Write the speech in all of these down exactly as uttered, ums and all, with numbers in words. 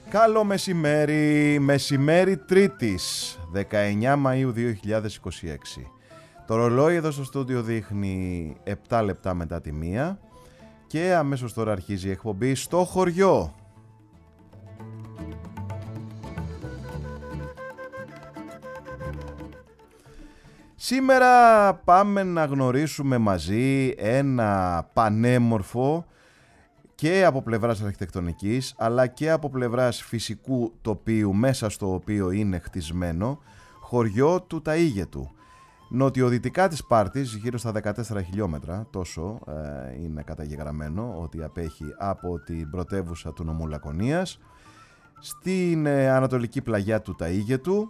Καλό μεσημέρι, μεσημέρι Τρίτης, δεκαεννιά Μαΐου δύο χιλιάδες είκοσι έξι. Το ρολόι εδώ στο στούντιο δείχνει επτά λεπτά μετά τη μία και αμέσως τώρα αρχίζει η εκπομπή στο χωριό. Σήμερα πάμε να γνωρίσουμε μαζί ένα πανέμορφο και από πλευράς αρχιτεκτονικής αλλά και από πλευράς φυσικού τοπίου μέσα στο οποίο είναι χτισμένο χωριό του Ταΐγετου. Νοτιοδυτικά της Σπάρτης, γύρω στα δεκατέσσερα χιλιόμετρα, τόσο ε, είναι καταγεγραμμένο ότι απέχει από την πρωτεύουσα του νομού Λακωνίας, στην ε, ανατολική πλαγιά του Ταΐγετου.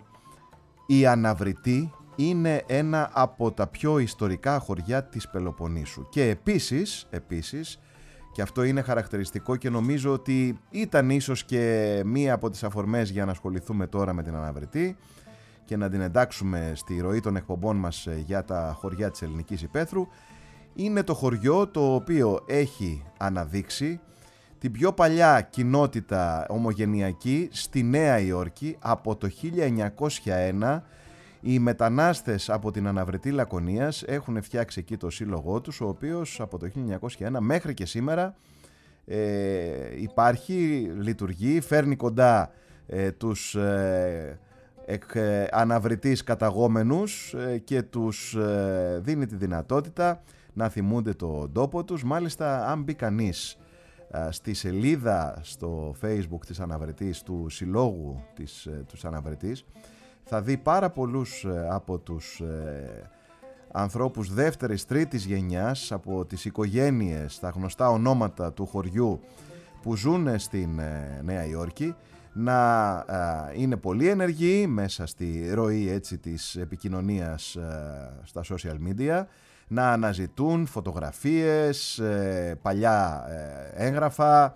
Η Αναβρυτή είναι ένα από τα πιο ιστορικά χωριά της Πελοποννήσου και επίσης, επίσης και αυτό είναι χαρακτηριστικό και νομίζω ότι ήταν ίσως και μία από τις αφορμές για να ασχοληθούμε τώρα με την Αναβρυτή και να την εντάξουμε στη ροή των εκπομπών μας για τα χωριά της ελληνικής υπαίθρου. Είναι το χωριό το οποίο έχει αναδείξει την πιο παλιά κοινότητα ομογενειακή στη Νέα Υόρκη από το χίλια εννιακόσια ένα. Οι μετανάστες από την Αναβρυτή Λακωνίας έχουν φτιάξει εκεί το σύλλογό τους, ο οποίος από το χίλια εννιακόσια ένα μέχρι και σήμερα ε, υπάρχει, λειτουργεί, φέρνει κοντά ε, τους ε, εκ, ε, αναβρυτής καταγόμενους ε, και τους ε, δίνει τη δυνατότητα να θυμούνται τον τόπο τους. Μάλιστα, αν μπει κανείς ε, στη σελίδα στο Facebook της Αναβρυτής, του συλλόγου της, ε, τους Αναβρυτής, θα δει πάρα πολλούς από τους ε, ανθρώπους δεύτερης, τρίτης γενιάς, από τις οικογένειες, τα γνωστά ονόματα του χωριού που ζουν στην ε, Νέα Υόρκη, να ε, είναι πολύ ενεργοί μέσα στη ροή έτσι, της επικοινωνίας ε, στα social media, να αναζητούν φωτογραφίες, ε, παλιά ε, έγγραφα,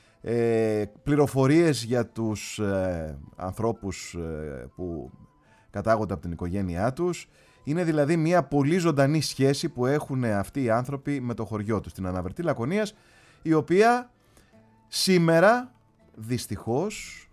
Ε, πληροφορίες για τους ε, ανθρώπους ε, που κατάγονται από την οικογένειά τους. Είναι δηλαδή μια πολύ ζωντανή σχέση που έχουν αυτοί οι άνθρωποι με το χωριό τους, την Αναβρυτή Λακωνίας, η οποία σήμερα δυστυχώς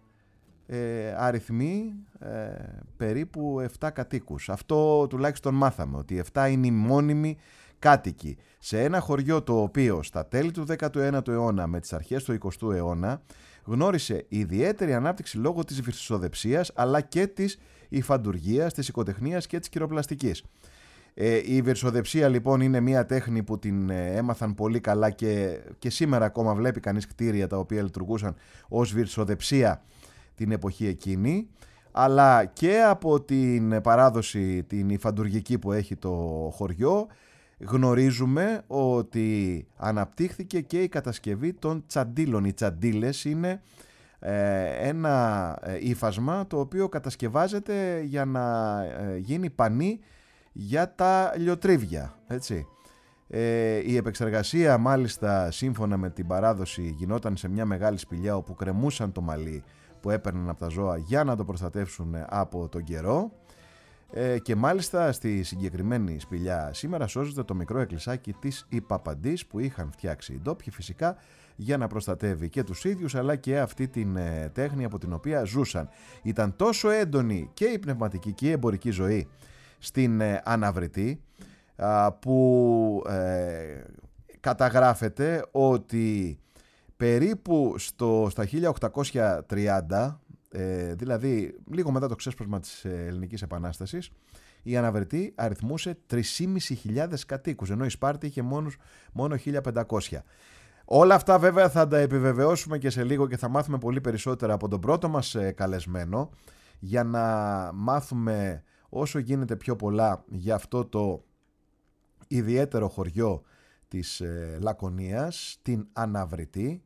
ε, αριθμεί ε, περίπου επτά κατοίκους. Αυτό τουλάχιστον μάθαμε, ότι επτά είναι οι μόνιμοι κάτοικοι σε ένα χωριό το οποίο στα τέλη του δέκατου ένατου αιώνα με τις αρχές του εικοστού αιώνα γνώρισε ιδιαίτερη ανάπτυξη λόγω της βυρσοδεψίας αλλά και της υφαντουργίας, της οικοτεχνίας και της κυροπλαστικής. Ε, η βυρσοδεψία λοιπόν είναι μια τέχνη που την ε, έμαθαν πολύ καλά και, και σήμερα ακόμα βλέπει κανείς κτίρια τα οποία λειτουργούσαν ως βυρσοδεψία την εποχή εκείνη, αλλά και από την παράδοση την υφαντουργική που έχει το χωριό γνωρίζουμε ότι αναπτύχθηκε και η κατασκευή των τσαντίλων. Οι τσαντίλες είναι ε, ένα ύφασμα το οποίο κατασκευάζεται για να ε, γίνει πανί για τα λιοτρίβια, έτσι. Ε, η επεξεργασία μάλιστα σύμφωνα με την παράδοση γινόταν σε μια μεγάλη σπηλιά όπου κρεμούσαν το μαλλί που έπαιρναν από τα ζώα για να το προστατεύσουν από τον καιρό. Ε, και μάλιστα στη συγκεκριμένη σπηλιά σήμερα σώζεται το μικρό εκκλησάκι της Ιπαπαντής που είχαν φτιάξει οι ντόπιοι φυσικά για να προστατεύει και τους ίδιους αλλά και αυτή την ε, τέχνη από την οποία ζούσαν. Ήταν τόσο έντονη και η πνευματική και η εμπορική ζωή στην ε, Αναβρυτή α, που ε, καταγράφεται ότι περίπου στο, στα χίλια οκτακόσια τριάντα, Ε, δηλαδή λίγο μετά το ξέσπασμα της Ελληνικής Επανάστασης, η Αναβρυτή αριθμούσε τρεις χιλιάδες πεντακόσιους κατοίκους, ενώ η Σπάρτη είχε μόνος, μόνο χίλια πεντακόσια. Όλα αυτά βέβαια θα τα επιβεβαιώσουμε και σε λίγο και θα μάθουμε πολύ περισσότερα από τον πρώτο μας καλεσμένο για να μάθουμε όσο γίνεται πιο πολλά για αυτό το ιδιαίτερο χωριό της ε, Λακωνίας, την Αναβρυτή.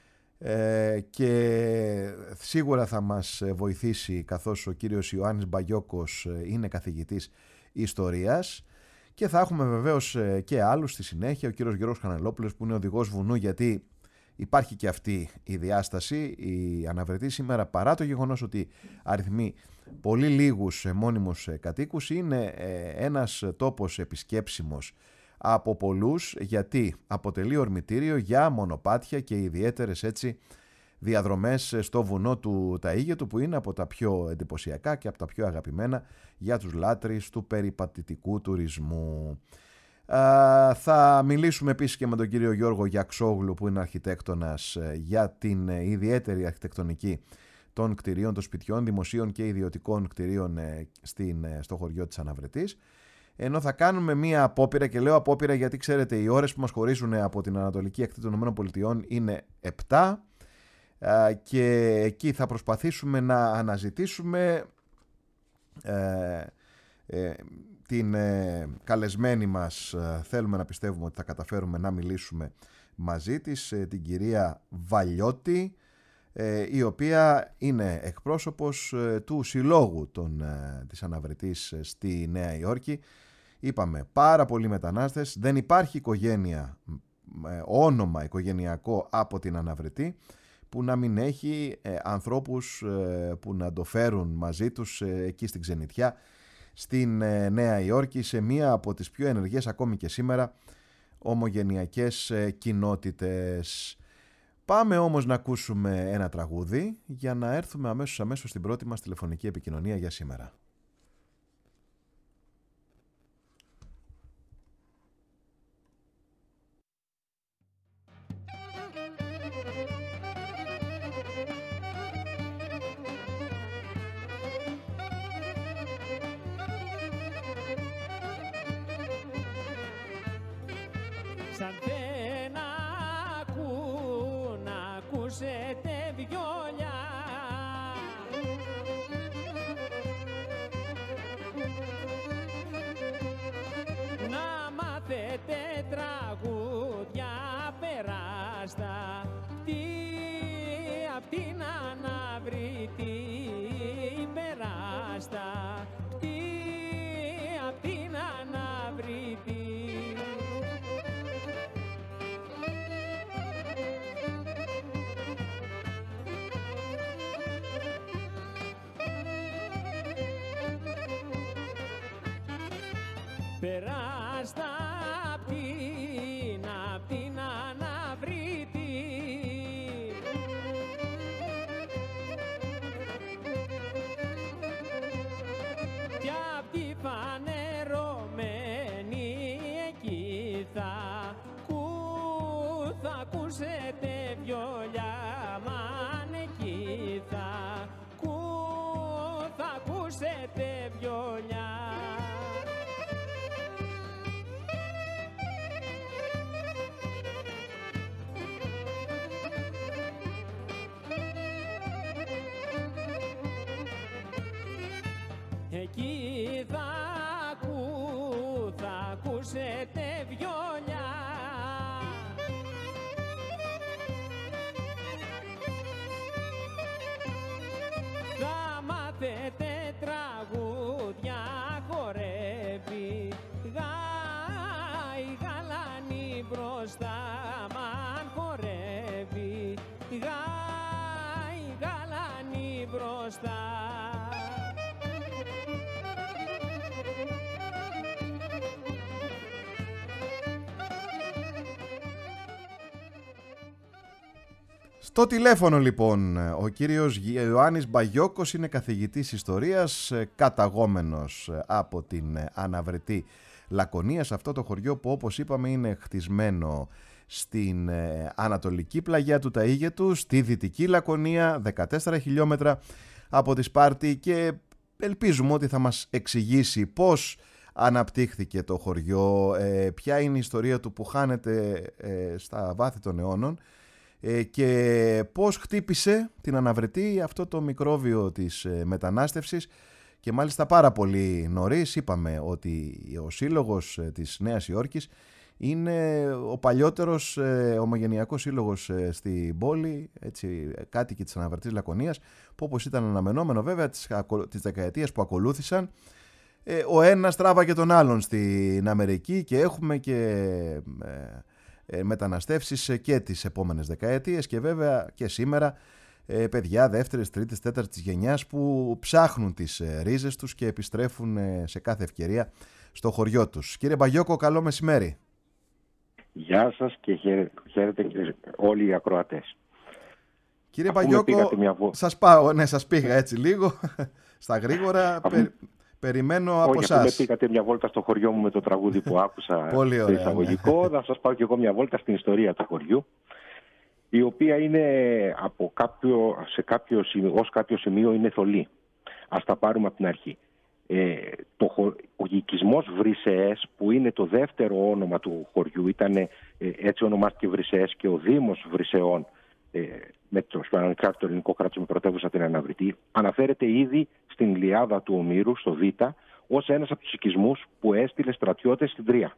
Ε, και σίγουρα θα μας βοηθήσει καθώς ο κύριος Ιωάννης Μπαγιόκος είναι καθηγητής ιστορίας και θα έχουμε βεβαίως και άλλους στη συνέχεια, ο κύριος Γιώργος Κανελόπουλος που είναι οδηγός βουνού, γιατί υπάρχει και αυτή η διάσταση. Η Αναβρυτή σήμερα, παρά το γεγονός ότι αριθμεί πολύ λίγους μόνιμους κατοίκους, είναι ένας τόπος επισκέψιμος από πολλούς, γιατί αποτελεί ορμητήριο για μονοπάτια και ιδιαίτερες έτσι διαδρομές στο βουνό του Ταΐγετου, που είναι από τα πιο εντυπωσιακά και από τα πιο αγαπημένα για τους λάτρεις του περιπατητικού τουρισμού. Α, θα μιλήσουμε επίσης και με τον κύριο Γιώργο Γιαξόγλου, που είναι αρχιτέκτονας, για την ιδιαίτερη αρχιτεκτονική των κτηρίων, των σπιτιών, δημοσίων και ιδιωτικών κτηρίων στην, στο χωριό της Αναβρετής. Ενώ θα κάνουμε μία απόπειρα, και λέω απόπειρα γιατί ξέρετε οι ώρες που μας χωρίζουν από την ανατολική ακτή των ΗΠΑ είναι επτά, και εκεί θα προσπαθήσουμε να αναζητήσουμε ε, ε, την ε, καλεσμένη μας. Θέλουμε να πιστεύουμε ότι θα καταφέρουμε να μιλήσουμε μαζί της, ε, την κυρία Βαλιώτη, ε, η οποία είναι εκπρόσωπος ε, του Συλλόγου των, ε, της Αναβρετής ε, στη Νέα Υόρκη. Είπαμε, πάρα πολλοί μετανάστες, δεν υπάρχει οικογένεια, ε, όνομα οικογενειακό από την Αναβρετή που να μην έχει ε, ανθρώπους ε, που να το φέρουν μαζί τους ε, εκεί στην ξενιτιά στην ε, Νέα Υόρκη, σε μία από τις πιο ενεργές ακόμη και σήμερα ομογενειακές ε, κοινότητες. Πάμε όμως να ακούσουμε ένα τραγούδι για να έρθουμε αμέσως αμέσως στην πρώτη μας τηλεφωνική επικοινωνία για σήμερα. Σαν δεν ακούν, ακούσετε βιόλια, να μάθετε τραγούδια περάστα, τι απ' την Αναβρετή περάστα, τι απ' την Αναβρετή. Περάστα απ' την, απ' την Αναβρετή, κι απ' τη φανερωμένη εκεί θα, κου, θα ακούσετε βιόλια, μαν εκεί θα, κου, θα ακούσετε βιόλια. Εκεί θα ακού, θα ακούσετε βιόλια, θα μάθετε τραγούδια, χορεύει γάι γαλάνη μπροστά, μαν χορεύει γάι γαλάνη μπροστά. Στο τηλέφωνο λοιπόν ο κύριος Ιωάννης Μπαγιώκος, είναι καθηγητής ιστορίας, καταγόμενος από την Αναβρετή Λακωνία, σε αυτό το χωριό που όπως είπαμε είναι χτισμένο στην ανατολική πλαγιά του Ταΐγετου, στη δυτική Λακωνία, δεκατέσσερα χιλιόμετρα από τη Σπάρτη, και ελπίζουμε ότι θα μας εξηγήσει πώς αναπτύχθηκε το χωριό, ποια είναι η ιστορία του που χάνεται στα βάθη των αιώνων, και πώς χτύπησε την Αναβρετή αυτό το μικρόβιο της μετανάστευσης, και μάλιστα πάρα πολύ νωρίς. Είπαμε ότι ο Σύλλογος της Νέας Υόρκης είναι ο παλιότερος ομογενειακός σύλλογος στην πόλη, έτσι, κάτοικοι της Αναβρετής Λακωνίας, που όπως ήταν αναμενόμενο βέβαια τις δεκαετίες που ακολούθησαν, ο ένας τράβαγε τον άλλον στην Αμερική, και έχουμε και μεταναστεύσεις και τις επόμενες δεκαετίες, και βέβαια και σήμερα παιδιά δεύτερης, τρίτης, τέταρτης γενιάς που ψάχνουν τις ρίζες τους και επιστρέφουν σε κάθε ευκαιρία στο χωριό τους. Κύριε Μπαγιώκο, καλό μεσημέρι. Γεια σας και χαίρετε και όλοι οι ακροατές. Κύριε Παγιώκο, σας πάω, ναι, σας πήγα έτσι λίγο, στα γρήγορα, αφού... πε, περιμένω από εσάς. Όχι, αφού με πήγατε μια βόλτα στο χωριό μου με το τραγούδι που άκουσα στο εισαγωγικό, θα σας πάω και εγώ μια βόλτα στην ιστορία του χωριού, η οποία είναι από κάποιο, σε κάποιο σημείο, ως κάποιο σημείο είναι θολή. Ας τα πάρουμε από την αρχή. Ε, το, ο οικισμός Βρυσσεές, που είναι το δεύτερο όνομα του χωριού, ήταν, ε, έτσι ονομάστηκε Βρυσσεές και ο Δήμος Βρυσσεών, ε, με το ανεξάρτητο ελληνικό κράτος με πρωτεύουσα την Αναβρυτή, αναφέρεται ήδη στην Ιλιάδα του Ομήρου, στο Β, ως ένας από τους οικισμούς που έστειλε στρατιώτες στην Τρία.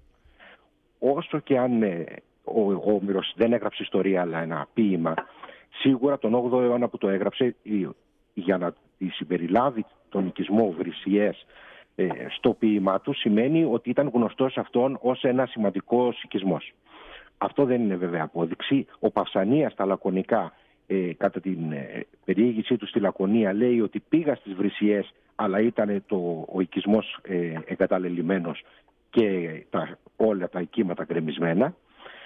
Όσο και αν ε, ο, ο Όμηρος δεν έγραψε ιστορία, αλλά ένα ποίημα, σίγουρα τον όγδοο αιώνα που το έγραψε, για να τη συμπεριλάβει τον οικισμό Βρυσσιές ε, στο ποίημά του, σημαίνει ότι ήταν γνωστός αυτόν ως ένα σημαντικό οικισμός. Αυτό δεν είναι βέβαια απόδειξη. Ο Παυσανίας στα Λακωνικά, ε, κατά την ε, περιήγησή του στη Λακωνία, λέει ότι πήγα στις Βρυσσιές, αλλά ήταν το, ο οικισμός ε, εγκαταλελειμμένος και τα, όλα τα οικήματα γκρεμισμένα.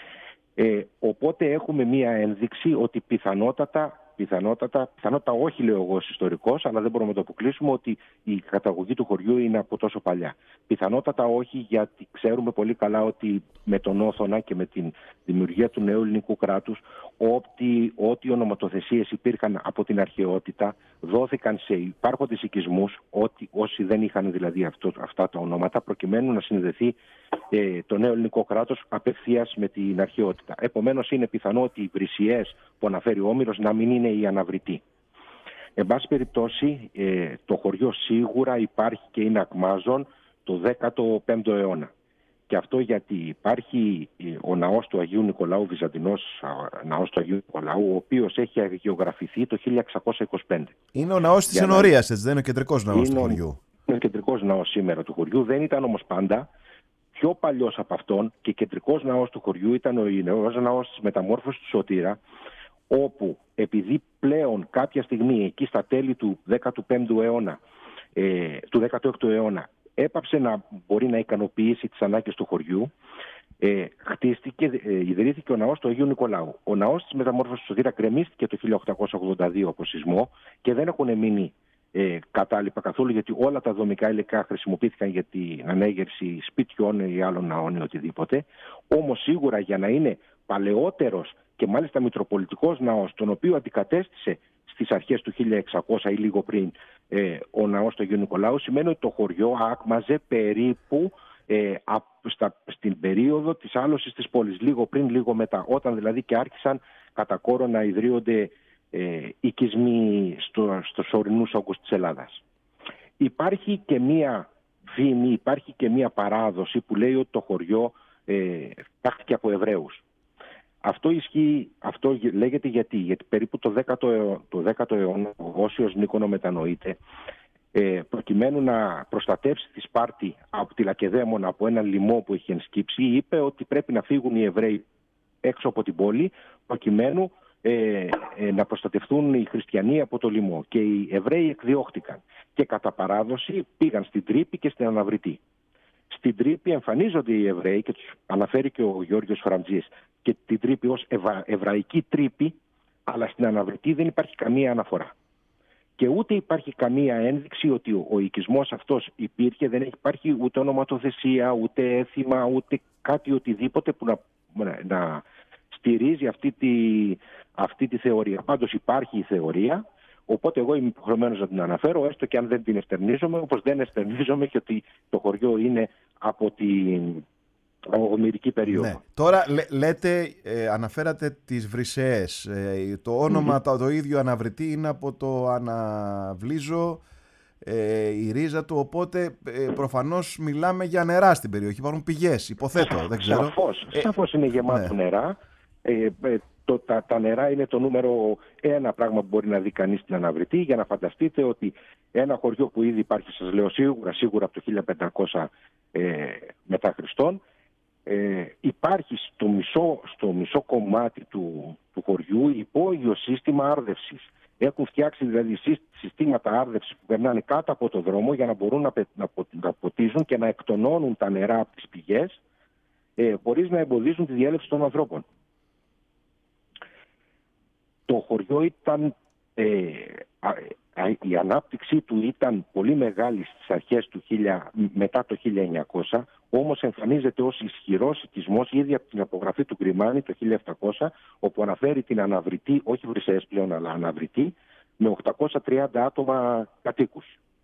Ε, οπότε έχουμε μία ένδειξη ότι πιθανότατα, πιθανότατα, πιθανότατα όχι λέω εγώ ως ιστορικός, αλλά δεν μπορούμε να το αποκλείσουμε, ότι η καταγωγή του χωριού είναι από τόσο παλιά. Πιθανότατα όχι, γιατί ξέρουμε πολύ καλά ότι με τον Όθωνα και με την δημιουργία του νέου ελληνικού κράτους, ό,τι, ό,τι ονοματοθεσίες υπήρχαν από την αρχαιότητα δόθηκαν σε υπάρχοντες οικισμούς, ό,τι, όσοι δεν είχαν δηλαδή αυτό, αυτά τα ονόματα, προκειμένου να συνδεθεί ε, το νέο ελληνικό κράτος απευθείας με την αρχαιότητα. Επομένως είναι πιθανό ότι οι Βρυσσιές που αναφέρει ο Όμηρος να μην είναι η Αναβρυτή. Εν πάση περιπτώσει, ε, το χωριό σίγουρα υπάρχει και είναι ακμάζον το δέκατο πέμπτο αιώνα. Και αυτό γιατί υπάρχει ο ναός του Αγίου Νικολάου, Βυζαντινός ναός του Αγίου Νικολάου, ο οποίος έχει αγιογραφηθεί το χίλια εξακόσια είκοσι πέντε. Είναι ο ναός της Ενορίας, έτσι δεν είναι ο κεντρικός ναός είναι του χωριού? Είναι ο κεντρικός ναός σήμερα του χωριού, δεν ήταν όμως πάντα. Πιο παλιός από αυτόν και κεντρικός ναός του χωριού ήταν ο νέος ναός της Μεταμόρφωσης του Σωτήρα, όπου επειδή πλέον κάποια στιγμή εκεί στα τέλη του δέκατου πέμπτου αιώνα, ε, του δέκατου έκτου αιώνα, έπαψε να μπορεί να ικανοποιήσει τις ανάγκες του χωριού, ε, χτίστηκε, ε, ιδρύθηκε ο ναός του Αγίου Νικολάου. Ο ναός της Μεταμόρφωσης του Σωτήρα γκρεμίστηκε το χίλια οκτακόσια ογδόντα δύο από σεισμό και δεν έχουν μείνει ε, κατάλοιπα καθόλου, γιατί όλα τα δομικά υλικά χρησιμοποιήθηκαν για την ανέγερση σπιτιών ή άλλων ναών ή οτιδήποτε. Όμως σίγουρα για να είναι παλαιότερος και μάλιστα μητροπολιτικός ναός, τον οποίο αντικατέστησε στις αρχές του χίλια εξακόσια ή λίγο πριν ε, ο ναός του Αγίου Νικολάου, σημαίνει ότι το χωριό άκμαζε περίπου ε, α, στα, στην περίοδο της άλωσης της πόλης, λίγο πριν, λίγο μετά, όταν δηλαδή και άρχισαν κατά κόρο να ιδρύονται ε, οικισμοί στο, στους ορεινούς όγκους της Ελλάδας. Υπάρχει και μία φήμη, υπάρχει και μία παράδοση που λέει ότι το χωριό ε, φτιάχτηκε από Εβραίους. Αυτό ισχύει, αυτό λέγεται γιατί, γιατί περίπου το δέκατο, το δέκατο αιώνα ο Όσιος Νίκονο μετανοείται, ε, προκειμένου να προστατεύσει τη Σπάρτη από τη Λακεδαίμονα από έναν λοιμό που είχε ενσκύψει, είπε ότι πρέπει να φύγουν οι Εβραίοι έξω από την πόλη προκειμένου ε, ε, να προστατευτούν οι χριστιανοί από το λοιμό. Και οι Εβραίοι εκδιώχτηκαν και κατά παράδοση πήγαν στην Τρύπη και στην Αναβρυτή. Στην Τρύπη εμφανίζονται οι Εβραίοι και τους αναφέρει και ο Γιώργος Φραμτζής και την Τρύπη ως ευα... εβραϊκή Τρύπη, αλλά στην Αναβρυτή δεν υπάρχει καμία αναφορά. Και ούτε υπάρχει καμία ένδειξη ότι ο, ο οικισμός αυτός υπήρχε, δεν υπάρχει ούτε ονοματοθεσία, ούτε έθιμα, ούτε κάτι οτιδήποτε που να, να, να στηρίζει αυτή τη, αυτή τη θεωρία. Πάντως υπάρχει η θεωρία. Οπότε εγώ είμαι υποχρεωμένος να την αναφέρω, έστω και αν δεν την εστερνίζομαι, όπως δεν εστερνίζομαι και ότι το χωριό είναι από την ομηρική περίοδο. Ναι. Τώρα λέ, λέτε, ε, αναφέρατε τις Βρυσσεές. Ε, το όνομα mm-hmm. το, το ίδιο Αναβρυτή είναι από το Αναβλύζο, ε, η ρίζα του, οπότε ε, προφανώς μιλάμε για νερά στην περιοχή. Υπάρχουν πηγές, υποθέτω, δεν ξέρω. Σαφώς, ε, σαφώς είναι γεμάτο ναι. νερά. Ε, ε, Το, τα, τα νερά είναι το νούμερο ένα πράγμα που μπορεί να δει κανείς στην Αναβρυτή, για να φανταστείτε ότι ένα χωριό που ήδη υπάρχει, σας λέω σίγουρα, σίγουρα από το χίλια πεντακόσια ε, μετά Χριστόν, ε, υπάρχει στο μισό, στο μισό κομμάτι του, του χωριού υπόγειο σύστημα άρδευσης. Έχουν φτιάξει δηλαδή συστήματα άρδευσης που περνάνε κάτω από το δρόμο για να μπορούν να, να, να ποτίζουν και να εκτονώνουν τα νερά από τις πηγές ε, χωρίς να εμποδίζουν τη διέλευση των ανθρώπων. το χωριό ήταν, ε, α, α, η ανάπτυξή του ήταν πολύ μεγάλη στις αρχές του χίλια, μετά το χίλια εννιακόσια, όμως εμφανίζεται ως ισχυρός οικισμός ήδη από την απογραφή του Γκριμάνη το χίλια επτακόσια, όπου αναφέρει την αναβρυτή, όχι Βρυσσές πλέον, αλλά αναβρυτή, με οκτακόσια τριάντα άτομα κατοίκους.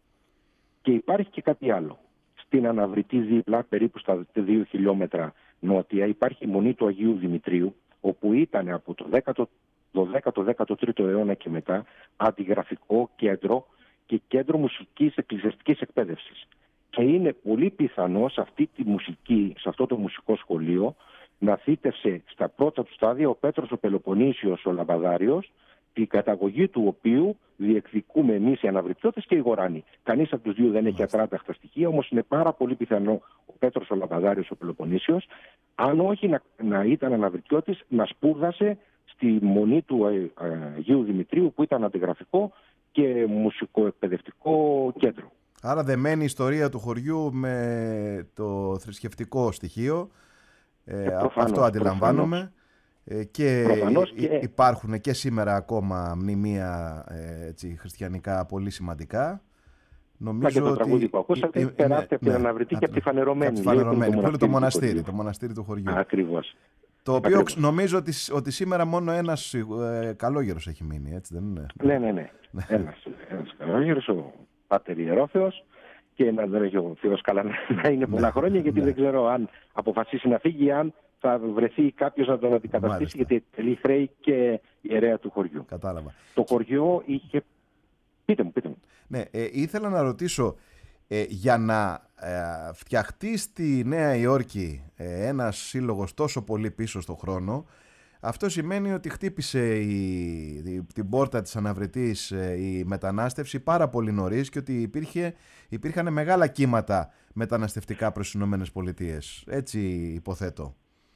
Και υπάρχει και κάτι άλλο. Στην αναβρυτή δίπλα, περίπου στα δύο χιλιόμετρα νότια, υπάρχει η Μονή του Αγίου Δημητρίου, όπου ήταν από το δώδεκατο δέκατο τρίτο αιώνα και μετά αντιγραφικό κέντρο και κέντρο μουσικής εκκλησιαστικής εκπαίδευσης. Και είναι πολύ πιθανό σε αυτή τη μουσική, σε αυτό το μουσικό σχολείο, να θύτευσε στα πρώτα του στάδια ο Πέτρος ο Πελοποννήσιος ο Λαμπαδάριος, την καταγωγή του οποίου διεκδικούμε εμείς οι αναβρυτιώτες και οι Γοράνοι. Κανείς από τους δύο δεν έχει ατράνταχτα στοιχεία, όμως είναι πάρα πολύ πιθανό ο Πέτρος ο Λαμπαδάριος ο Πελοποννήσιος, αν όχι να, να ήταν αναβρυτιώτης, να σπούδασε στη Μονή του Αγίου Δημητρίου, που ήταν αντιγραφικό και μουσικοεκπαιδευτικό κέντρο. Άρα δεμένη η ιστορία του χωριού με το θρησκευτικό στοιχείο. Ε, ε, προφανώς, αυτό αντιλαμβάνομαι. Προφανώς. Ε, και, και υπάρχουν και σήμερα ακόμα μνημεία ε, έτσι, χριστιανικά πολύ σημαντικά. Νομίζω και το ότι τραγούδι που ακούσατε ε, περάστε από την αναβρυτή και από τη φανερωμένη. Από τη φανερωμένη, που είναι το μοναστήρι, το μοναστήρι του χωριού. Ακριβώς. Το οποίο Ακριβώς. νομίζω ότι, ότι σήμερα μόνο ένας ε, καλόγερος έχει μείνει, έτσι δεν είναι? Ναι, ναι, ναι. ένας, ένας καλόγερος, ο Πάτερ Ιερόθεος, και να δεν έχει ο Θεός καλά να είναι πολλά χρόνια, γιατί δεν ξέρω αν αποφασίσει να φύγει, αν θα βρεθεί κάποιος να τον αντικαταστήσει. Μάλιστα. Γιατί τελεί χρέη και ιερέα του χωριού. Κατάλαβα. Το χωριό είχε... Πείτε μου, πείτε μου. Ναι, ε, ήθελα να ρωτήσω, ε, για να ε, φτιαχτεί στη Νέα Υόρκη ε, ένας σύλλογος τόσο πολύ πίσω στο χρόνο, αυτό σημαίνει ότι χτύπησε η, η, την πόρτα της αναβρυτής ε, η μετανάστευση πάρα πολύ νωρίς και ότι υπήρχε, υπήρχαν μεγάλα κύματα μεταναστευτικά προς τις Ηνωμένες Πολιτείες. Έτσι υποθέτω.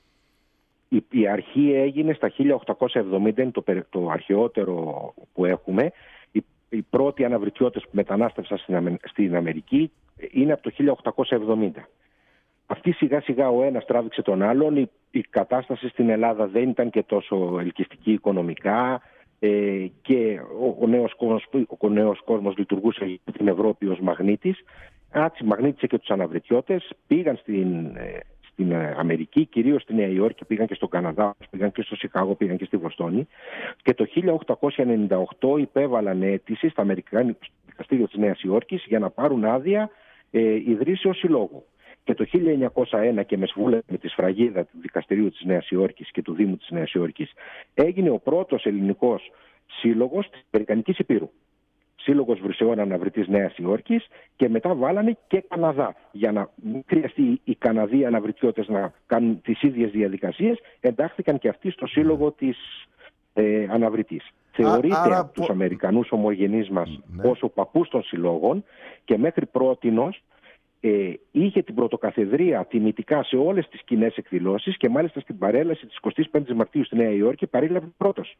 Η, η αρχή έγινε στα χίλια οκτακόσια εβδομήντα, είναι το, το αρχαιότερο που έχουμε. Οι, οι πρώτοι αναβρυτιώτες που μετανάστευσαν στην, στην Αμερική είναι από το χίλια οκτακόσια εβδομήντα. Αυτή σιγά σιγά ο ένας τράβηξε τον άλλον. Η, η κατάσταση στην Ελλάδα δεν ήταν και τόσο ελκυστική οικονομικά ε, και ο, ο, νέος κόσμος, ο νέος κόσμος λειτουργούσε την Ευρώπη ως μαγνήτης. Έτσι μαγνήτησε και τους αναβρυτιώτες, πήγαν στην... Ε, στην Αμερική, κυρίως στη Νέα Υόρκη, πήγαν και στον Καναδά, πήγαν και στο Σικάγο, πήγαν και στη Βοστόνη. Και το χίλια οκτακόσια ενενήντα οκτώ υπέβαλαν αίτηση στα Αμερικάνικο Δικαστήριο της Νέας Υόρκης για να πάρουν άδεια ε, ιδρύσεως συλλόγου. Και το χίλια εννιακόσια ένα, και με σβούλευε με τη σφραγίδα του Δικαστηρίου της Νέας Υόρκης και του Δήμου της Νέας Υόρκης, έγινε ο πρώτος ελληνικός σύλλογος της Αμερικανικής Υπήρου. Σύλλογος Βρυσσεών Αναβρυτής Νέας Υόρκης, και μετά βάλανε και Καναδά. Για να μην χρειαστεί οι Καναδοί αναβρυτιώτες να κάνουν τις ίδιες διαδικασίες, εντάχθηκαν και αυτοί στο σύλλογο της ε, Αναβρυτής. Α, Θεωρείται άρα, από τους πο... Αμερικανούς ομογενείς μας ναι. ως ο παππούς των συλλόγων, και μέχρι πρότινος ε, είχε την πρωτοκαθεδρία τιμητικά σε όλες τις κοινές εκδηλώσεις, και μάλιστα στην παρέλαση της εικοστής πέμπτης Μαρτίου στη Νέα Υόρκη παρήλαβε πρώτος.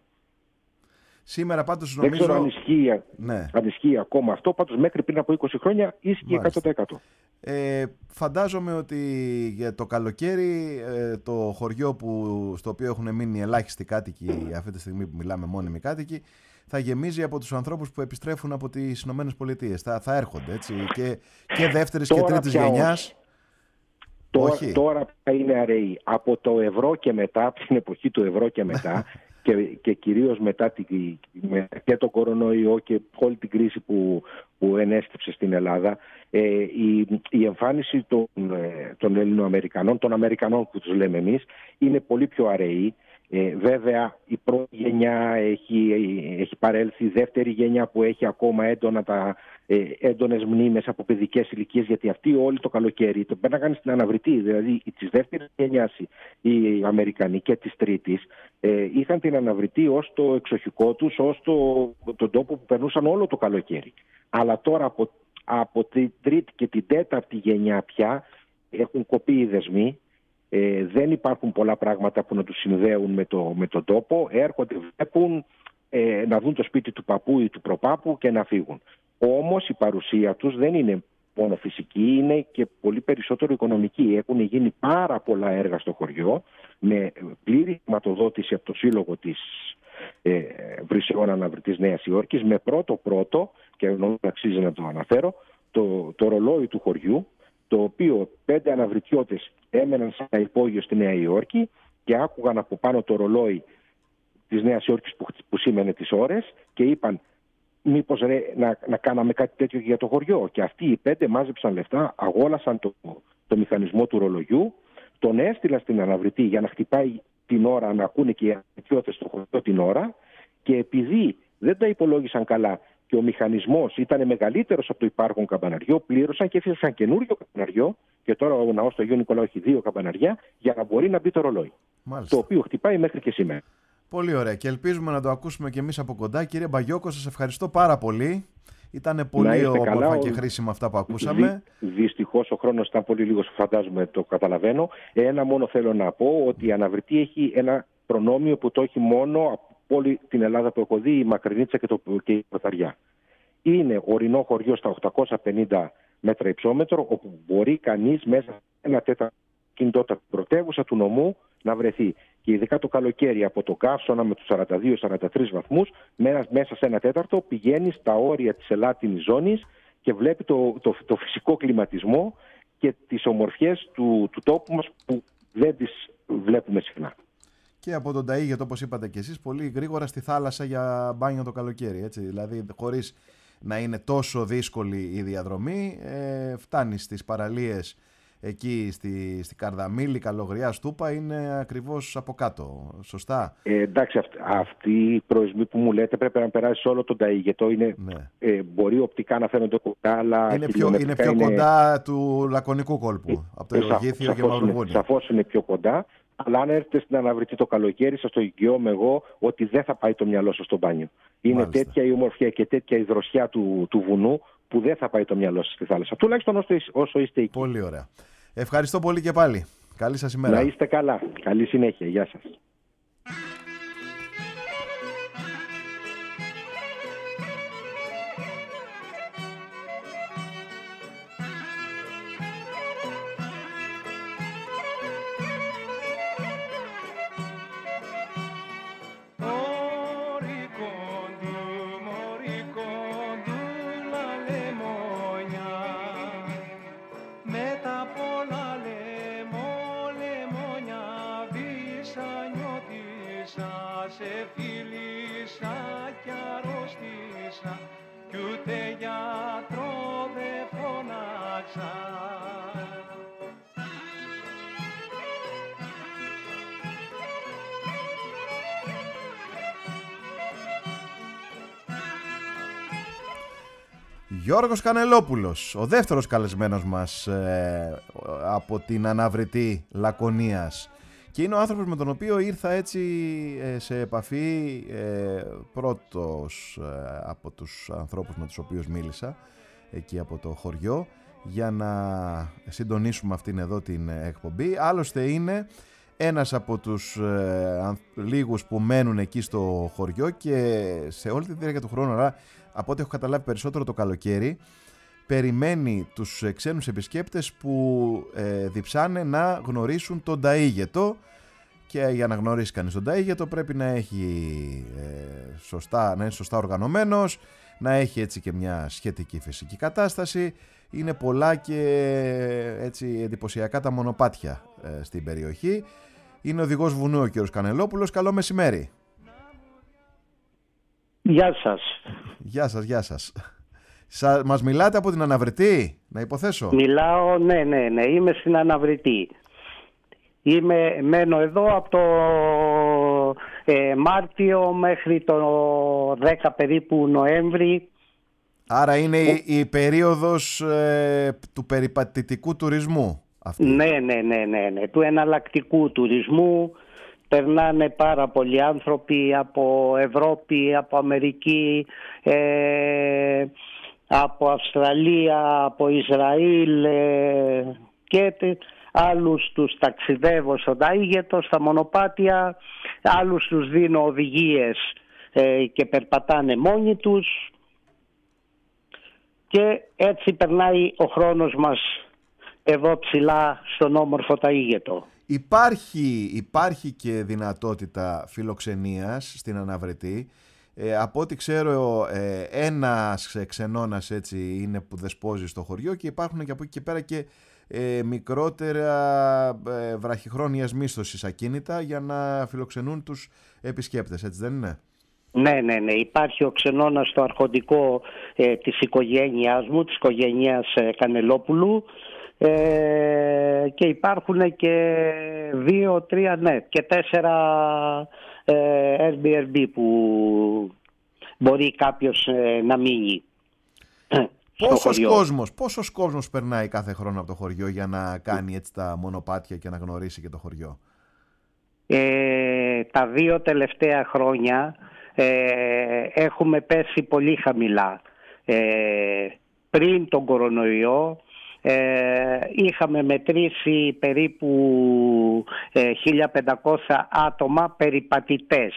Σήμερα πάντως νομίζω... Δεν ξέρω αν ισχύει, ναι. αν ισχύει ακόμα αυτό, πάντως μέχρι πριν από είκοσι χρόνια ίσχυε εκατό τοις εκατό. Ε, φαντάζομαι ότι για το καλοκαίρι ε, το χωριό που, στο οποίο έχουν μείνει ελάχιστοι κάτοικοι αυτή τη στιγμή που μιλάμε, μόνιμοι κάτοικοι, θα γεμίζει από τους ανθρώπους που επιστρέφουν από τις Ηνωμένες Πολιτείες. Θα, θα έρχονται έτσι, και, και δεύτερης και τρίτης γενιάς. Τώρα, τώρα είναι αραιοί. Από το ευρώ και μετά, από την εποχή του ευρώ και μετά, και, και κυρίως μετά την, με, και το κορονοϊό και όλη την κρίση που, που ενέστρεψε στην Ελλάδα, ε, η, η εμφάνιση των, ε, των Ελληνοαμερικανών, των Αμερικανών που τους λέμε εμείς, είναι πολύ πιο αραιή. Ε, βέβαια η πρώτη γενιά έχει, έχει παρέλθει, η δεύτερη γενιά που έχει ακόμα έντονα τα, ε, έντονες μνήμες από παιδικές ηλικίες, γιατί αυτοί όλοι το καλοκαίρι το πέρναγαν στην αναβρυτή, δηλαδή της δεύτερης γενιάς οι Αμερικανοί και της τρίτης ε, είχαν την αναβρυτή ως το εξοχικό τους, ως το, τον τόπο που περνούσαν όλο το καλοκαίρι. Αλλά τώρα από, από την τρίτη και την τέταρτη γενιά πια έχουν κοπεί οι δεσμοί. Ε, δεν υπάρχουν πολλά πράγματα που να τους συνδέουν με, το, με τον τόπο. Έρχονται, βλέπουν, ε, να δουν το σπίτι του παππού ή του προπάπου και να φύγουν. Όμως η παρουσία τους δεν είναι μόνο φυσική, είναι και πολύ περισσότερο οικονομική. Έχουν γίνει πάρα πολλά έργα στο χωριό με πλήρη χρηματοδότηση από το σύλλογο της ε, βρυσιών αναβρυτής Νέας Υόρκης, με πρώτο πρώτο, και νομίζω αξίζει να το αναφέρω, το, το ρολόι του χωριού, το οποίο πέντε αναβρυτιώτες έμεναν σε ένα υπόγειο στη Νέα Υόρκη και άκουγαν από πάνω το ρολόι της Νέας Υόρκης που, που σήμαινε τις ώρες και είπαν μήπως ρε, να, να κάναμε κάτι τέτοιο για το χωριό. Και αυτοί οι πέντε μάζεψαν λεφτά, αγόλασαν το, το μηχανισμό του ρολογιού, τον έστειλαν στην αναβρυτή για να χτυπάει την ώρα, να ακούνε και οι αναβρυτιώτες στο χωριό την ώρα, και επειδή δεν τα υπολόγισαν καλά και ο μηχανισμός ήταν μεγαλύτερος από το υπάρχον καμπαναριό, πλήρωσαν και έφτιαξαν καινούριο καμπαναριό, και τώρα ο ναός του Αγίου Νικολάου έχει δύο καμπαναριά για να μπορεί να μπει το ρολόι. Μάλιστα. Το οποίο χτυπάει μέχρι και σήμερα. Πολύ ωραία, και ελπίζουμε να το ακούσουμε και εμείς από κοντά. Κύριε Μπαγιόκο, σας ευχαριστώ πάρα πολύ. Ήταν πολύ όμορφα και χρήσιμα αυτά που ακούσαμε. Δυ, δυστυχώς ο χρόνος ήταν πολύ λίγος, φαντάζομαι, το καταλαβαίνω. Ένα μόνο θέλω να πω, ότι η αναβρυτή έχει ένα προνόμιο που το έχει μόνο από όλη την Ελλάδα που έχω δει, η Μακρινίτσα και, το, και η Πρωταριά. Είναι ορεινό χωριό στα οκτακόσια πενήντα μέτρα υψόμετρο, όπου μπορεί κανείς μέσα σε ένα τέταρτο κινητότητα πρωτεύουσα του νομού να βρεθεί. Και ειδικά το καλοκαίρι από το Καύσωνα με τους σαράντα δύο σαράντα τρεις βαθμούς, μέσα σε ένα τέταρτο πηγαίνει στα όρια της ελάτινης ζώνης και βλέπει το, το, το φυσικό κλιματισμό και τις ομορφιές του, του τόπου μας που δεν τις βλέπουμε συχνά. Και από τον Ταΐγετο, όπως είπατε και εσείς, πολύ γρήγορα στη θάλασσα για μπάνιο το καλοκαίρι. Έτσι. Δηλαδή, χωρίς να είναι τόσο δύσκολη η διαδρομή, ε, φτάνει στις παραλίες. Εκεί στη, στη Καρδαμίλη, Καλογριά, Στούπα είναι ακριβώς από κάτω. Σωστά. Ε, εντάξει, αυ, αυτή η προορισμή που μου λέτε πρέπει να περάσει όλο τον Ταΐγετο. Είναι, ναι. ε, μπορεί οπτικά να φαίνονται κοντά, αλλά είναι πιο, είναι πιο είναι... κοντά του Λακωνικού κόλπου. Ε, από το Αιγύθιο και Μαυροβούνιο. Σαφώς είναι πιο κοντά. Αλλά αν έρθετε στην αναβρυτή το καλοκαίρι, σας το εγγυώμαι εγώ ότι δεν θα πάει το μυαλό σας στο μπάνιο. Είναι Μάλιστα. τέτοια η ομορφιά και τέτοια η δροσιά του, του βουνού που δεν θα πάει το μυαλό σας στη θάλασσα. Τουλάχιστον όσο, όσο είστε εκεί. Πολύ ωραία. Ευχαριστώ πολύ και πάλι. Καλή σας ημέρα. Να είστε καλά. Καλή συνέχεια. Γεια σας. Σε φίλησα κι αρρώστησα κι ούτε γιατρό δε φωνάξα. Γιώργος Κανελόπουλος, ο δεύτερος καλεσμένος μας ε, από την αναβρυτή Λακωνίας. Και είναι ο άνθρωπος με τον οποίο ήρθα έτσι σε επαφή ε, πρώτος ε, από τους ανθρώπους με τους οποίους μίλησα εκεί από το χωριό για να συντονίσουμε αυτήν εδώ την εκπομπή. Άλλωστε είναι ένας από τους ε, λίγους που μένουν εκεί στο χωριό και σε όλη τη διάρκεια του χρόνου, αλλά από ό,τι έχω καταλάβει περισσότερο το καλοκαίρι, περιμένει τους ξένους επισκέπτες που ε, διψάνε να γνωρίσουν τον Ταΐγετο, και για να γνωρίσει κανείς τον Ταΐγετο πρέπει να έχει ε, σωστά, να είναι σωστά οργανωμένος, να έχει έτσι και μια σχετική φυσική κατάσταση. Είναι πολλά και έτσι εντυπωσιακά τα μονοπάτια ε, στην περιοχή. Είναι οδηγός βουνού ο κ. Κανελόπουλος. Καλό μεσημέρι. Γεια σας. Γεια σας, γεια σας. Σα, μας μιλάτε από την αναβρυτή, να υποθέσω. Μιλάω, ναι, ναι, ναι, είμαι στην αναβρυτή. Είμαι, μένω εδώ από το ε, Μάρτιο μέχρι το δέκα περίπου Νοέμβρη. Άρα είναι η, η περίοδος ε, του περιπατητικού τουρισμού αυτή. Ναι, ναι, ναι, ναι, ναι, του εναλλακτικού τουρισμού. Περνάνε πάρα πολλοί άνθρωποι από Ευρώπη, από Αμερική, ε, από Αυστραλία, από Ισραήλ ε, και άλλους τους ταξιδεύω στον Ταΐγετο, στα μονοπάτια, άλλους τους δίνω οδηγίες ε, και περπατάνε μόνοι τους και έτσι περνάει ο χρόνος μας εδώ ψηλά στον όμορφο Ταΐγετο. Υπάρχει, υπάρχει και δυνατότητα φιλοξενίας στην αναβρετή. Ε, από ό,τι ξέρω, ε, ένας ξενώνας έτσι είναι που δεσπόζει στο χωριό και υπάρχουν και από εκεί και πέρα και ε, μικρότερα ε, βραχυχρόνιας μίσθωσης ακίνητα για να φιλοξενούν τους επισκέπτες, έτσι δεν είναι? Ναι, ναι, ναι. Υπάρχει ο ξενώνας στο αρχοντικό ε, της οικογένειάς μου, της οικογένειας ε, Κανελόπουλου, ε, και υπάρχουν και δύο, τρία, ναι, και τέσσερα ε, Airbnb που μπορεί κάποιος ε, να μείνει. Πόσος κόσμος, πόσος κόσμος περνάει κάθε χρόνο από το χωριό για να κάνει έτσι τα μονοπάτια και να γνωρίσει και το χωριό? Ε, τα δύο τελευταία χρόνια ε, έχουμε πέσει πολύ χαμηλά. Ε, πριν τον κορονοϊό ε, είχαμε μετρήσει περίπου ε, χίλια πεντακόσια άτομα περιπατητές.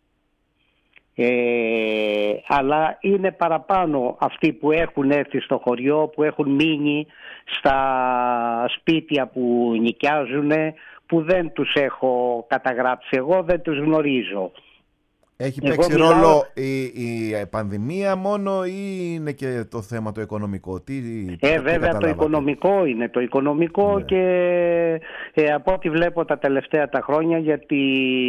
Ε, αλλά είναι παραπάνω αυτοί που έχουν έρθει στο χωριό, που έχουν μείνει στα σπίτια που νοικιάζουν, που δεν τους έχω καταγράψει, εγώ δεν τους γνωρίζω. Έχει Εγώ παίξει μιλάω... ρόλο η, η πανδημία μόνο ή είναι και το θέμα το οικονομικό? Τι, ε, τι βέβαια το οικονομικό είναι το οικονομικό, ναι. Και ε, από ό,τι βλέπω τα τελευταία τα χρόνια, γιατί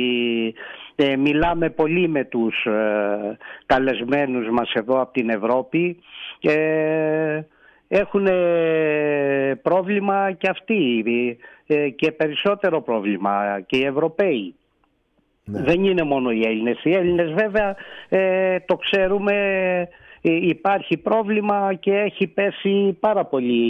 ε, μιλάμε πολύ με τους ε, καλεσμένους μας εδώ από την Ευρώπη, ε, έχουν ε, πρόβλημα και αυτοί ε, και περισσότερο πρόβλημα και οι Ευρωπαίοι. Ναι. Δεν είναι μόνο οι Έλληνες. Οι Έλληνες βέβαια ε, το ξέρουμε, ε, υπάρχει πρόβλημα και έχει πέσει πάρα πολύ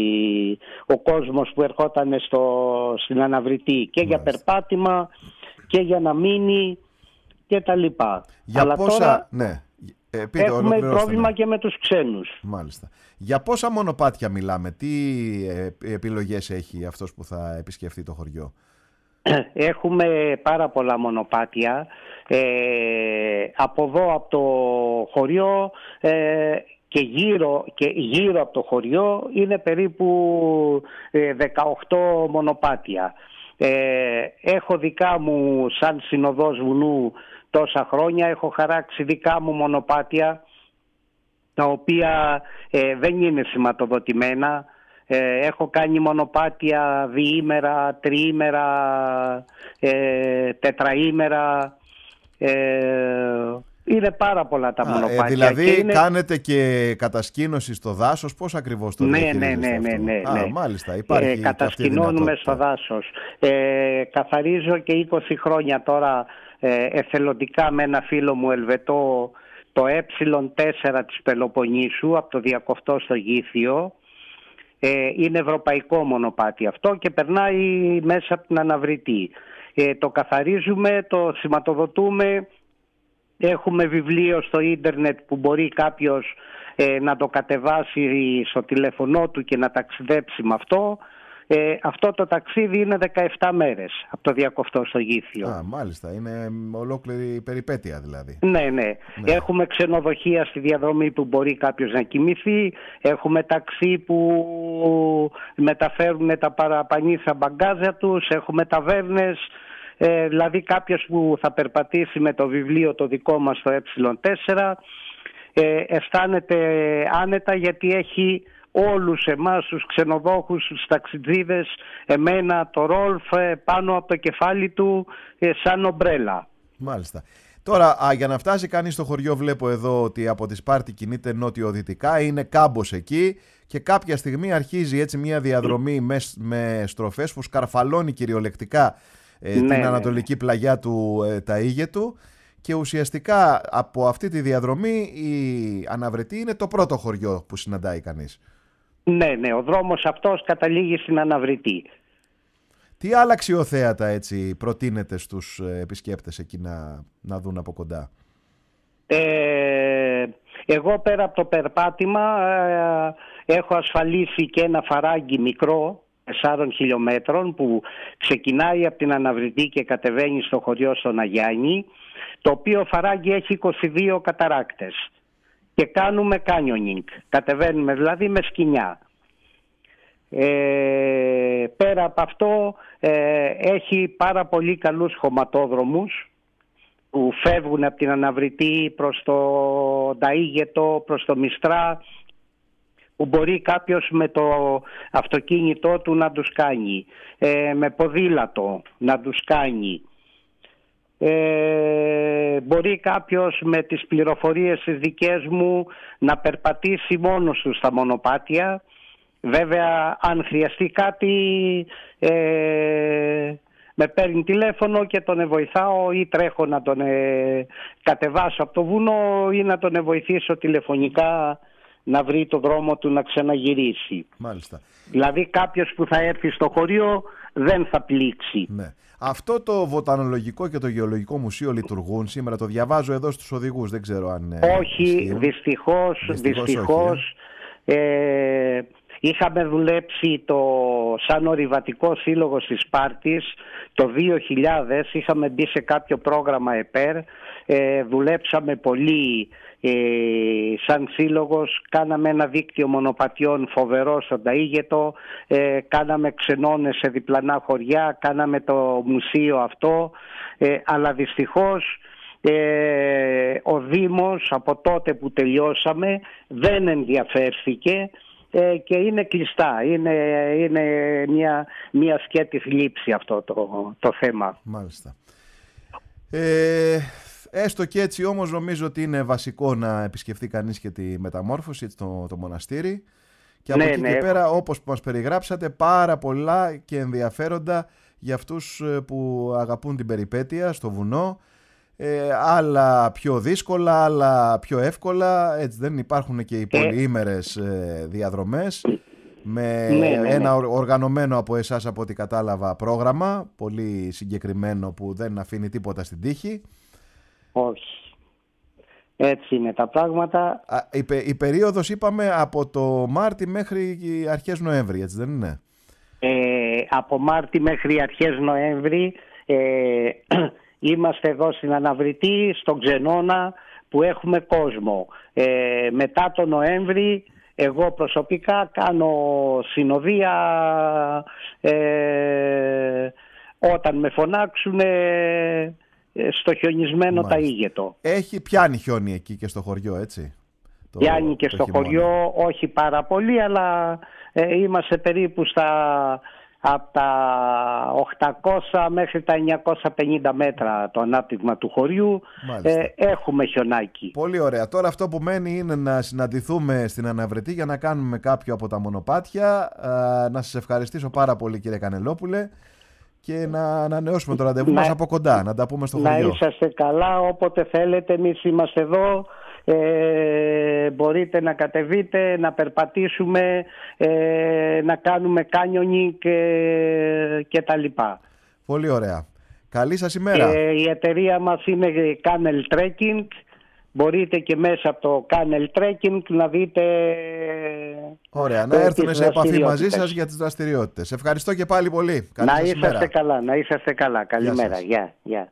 ο κόσμος που ερχόταν στο, στην Αναβρυτή και για περπάτημα και για να μείνει και τα λοιπά. Για Αλλά πόσα... τώρα ναι. ε, πείτε, έχουμε πρόβλημα και με τους ξένους. Μάλιστα. Για πόσα μονοπάτια μιλάμε? Τι ε, επιλογές έχει αυτός που θα επισκεφτεί το χωριό? Έχουμε πάρα πολλά μονοπάτια. Ε, από εδώ από το χωριό ε, και, γύρω, και γύρω από το χωριό είναι περίπου ε, δεκαοκτώ μονοπάτια. Ε, έχω δικά μου σαν συνοδός βουνού τόσα χρόνια, έχω χαράξει δικά μου μονοπάτια τα οποία ε, δεν είναι σηματοδοτημένα. Ε, έχω κάνει μονοπάτια διήμερα, τριήμερα, ε, τετραήμερα. Ε, είναι πάρα πολλά τα Α, μονοπάτια. Ε, δηλαδή και είναι... κάνετε και κατασκήνωση στο δάσος? Πώς ακριβώς το ναι, διαχειρίζεστε ναι, ναι, ναι, ναι, αυτό? ναι. Α, μάλιστα, υπάρχει ε, κατασκηνώνουμε στο δάσος. Ε, καθαρίζω και είκοσι χρόνια τώρα ε, εθελοντικά με ένα φίλο μου Ελβετό το ε τέσσερα της Πελοποννήσου από το Διακοφτό στο Γήθιο. Είναι ευρωπαϊκό μονοπάτι αυτό και περνάει μέσα από την Αναβρυτή. Ε, το καθαρίζουμε, το σηματοδοτούμε. Έχουμε βιβλίο στο ίντερνετ που μπορεί κάποιος ε, να το κατεβάσει στο τηλέφωνό του και να ταξιδέψει με αυτό. Ε, αυτό το ταξίδι είναι δεκαεπτά μέρες από το Διακοφτό στο Γήθιο. Α, μάλιστα. Είναι ολόκληρη περιπέτεια δηλαδή. Ναι, ναι, ναι. Έχουμε ξενοδοχεία στη διαδρομή που μπορεί κάποιος να κοιμηθεί. Έχουμε ταξί που μεταφέρουν τα παραπανίσια μπαγκάζια τους. Έχουμε ταβέρνες. Ε, δηλαδή κάποιος που θα περπατήσει με το βιβλίο το δικό μας το ε τέσσερα ε, αισθάνεται άνετα γιατί έχει όλους εμάς τους ξενοδόχους, τους ταξιτζίδες, εμένα, το Ρόλφ πάνω από το κεφάλι του σαν ομπρέλα. Μάλιστα. Τώρα α, για να φτάσει κανείς στο χωριό βλέπω εδώ ότι από τη Σπάρτη κινείται νότιο-δυτικά, είναι κάμπος εκεί και κάποια στιγμή αρχίζει έτσι μια διαδρομή με, με στροφές που σκαρφαλώνει κυριολεκτικά ε, ναι, την ανατολική πλαγιά του ε, Ταΐγετου και ουσιαστικά από αυτή τη διαδρομή η Αναβρετή είναι το πρώτο χωριό που συναντάει κανείς. Ναι, ναι, ο δρόμος αυτός καταλήγει στην Αναβρυτή. Τι άλλα αξιοθέατα έτσι προτείνετε στους επισκέπτες εκεί να, να δουν από κοντά? Ε, εγώ πέρα από το περπάτημα ε, έχω ασφαλίσει και ένα φαράγγι μικρό τεσσάρων χιλιόμετρων που ξεκινάει από την Αναβρυτή και κατεβαίνει στο χωριό στον Αγιάννη, το οποίο φαράγγι έχει είκοσι δύο καταράκτες. Και κάνουμε κάνιονινγκ, κατεβαίνουμε δηλαδή με σκοινιά. Ε, πέρα από αυτό ε, έχει πάρα πολύ καλούς χωματόδρομους που φεύγουν από την Αναβρυτή προς το Νταΐγετο, προς το Μιστρά, που μπορεί κάποιος με το αυτοκίνητό του να τους κάνει, ε, με ποδήλατο να τους κάνει. Ε, μπορεί κάποιος με τις πληροφορίες τις δικές μου να περπατήσει μόνος του στα μονοπάτια. Βέβαια, αν χρειαστεί κάτι, ε, με παίρνει τηλέφωνο και τον βοηθάω, ή τρέχω να τον ε, κατεβάσω από το βουνό ή να τον βοηθήσω τηλεφωνικά να βρει το δρόμο του να ξαναγυρίσει. Μάλιστα. Δηλαδή κάποιος που θα έρθει στο χωριό δεν θα πλήξει. Ναι. Αυτό το βοτανολογικό και το γεωλογικό μουσείο λειτουργούν σήμερα? Το διαβάζω εδώ στους οδηγούς, δεν ξέρω αν... Όχι, ισχύουν. δυστυχώς, Δυστυχώς, δυστυχώς όχι, ε. Ε, είχαμε δουλέψει το, σαν ορειβατικό σύλλογο της Σπάρτης το δύο χιλιάδες, είχαμε μπει σε κάποιο πρόγραμμα ΕΠΕΡ, ε, δουλέψαμε πολύ ε, σαν σύλλογος, κάναμε ένα δίκτυο μονοπατιών φοβερό στον Νταΐγετο, ε, κάναμε ξενώνες σε διπλανά χωριά, κάναμε το μουσείο αυτό, ε, αλλά δυστυχώς ε, ο Δήμος από τότε που τελειώσαμε δεν ενδιαφέρθηκε και είναι κλειστά. Είναι, είναι μια, μια σκέτη θλίψη αυτό το, το θέμα. Μάλιστα. Ε, έστω και έτσι όμως νομίζω ότι είναι βασικό να επισκεφτεί κανείς και τη μεταμόρφωση, το, το μοναστήρι. Και από ναι, εκεί ναι. και πέρα, όπως μας περιγράψατε, πάρα πολλά και ενδιαφέροντα για αυτούς που αγαπούν την περιπέτεια στο βουνό. Ε, άλλα πιο δύσκολα, άλλα πιο εύκολα. Έτσι δεν υπάρχουν και οι πολυήμερες ε, διαδρομές με ναι, ναι, ναι. ένα οργανωμένο από εσάς, από ό,τι κατάλαβα, πρόγραμμα πολύ συγκεκριμένο που δεν αφήνει τίποτα στην τύχη. Όχι. Έτσι είναι τα πράγματα. Α, η, η περίοδος είπαμε από το Μάρτι μέχρι αρχές Νοέμβρη, έτσι δεν είναι? Ε, από Μάρτι μέχρι αρχές Νοέμβρη ε, είμαστε εδώ στην Αναβρυτή, στον Ξενώνα, που έχουμε κόσμο. Ε, μετά το Νοέμβρη εγώ προσωπικά κάνω συνοδεία ε, όταν με φωνάξουν ε, στο χιονισμένο Ταΐγετο. Έχει πιάνει χιόνι εκεί και στο χωριό, έτσι? Πιάνει και το στο χειμώνα. χωριό, όχι πάρα πολύ, αλλά ε, είμαστε περίπου στα... από τα οκτακόσια μέχρι τα εννιακόσια πενήντα μέτρα το ανάπτυγμα του χωριού. ε, έχουμε χιονάκι. Πολύ ωραία. Τώρα αυτό που μένει είναι να συναντηθούμε στην Αναβρυτή για να κάνουμε κάποιο από τα μονοπάτια. Α, να σας ευχαριστήσω πάρα πολύ, κύριε Κανελόπουλε, και να ανανεώσουμε το ραντεβού να, μας από κοντά, να τα πούμε στο χωριό. Να είσαστε καλά, όποτε θέλετε, εμείς είμαστε εδώ. Ε, μπορείτε να κατεβείτε, να περπατήσουμε, ε, να κάνουμε κάνιονι και, και τα λοιπά. Πολύ ωραία. Καλή σας ημέρα. Ε, η εταιρεία μας είναι Canel Trekking. Μπορείτε και μέσα από το Canel Trekking να δείτε... Ωραία, να έρθουμε σε επαφή μαζί σας για τις δραστηριότητες. Ευχαριστώ και πάλι πολύ. Καλή να σας είσαστε ημέρα. καλά, να είσαστε καλά. Καλημέρα. Γεια, γεια.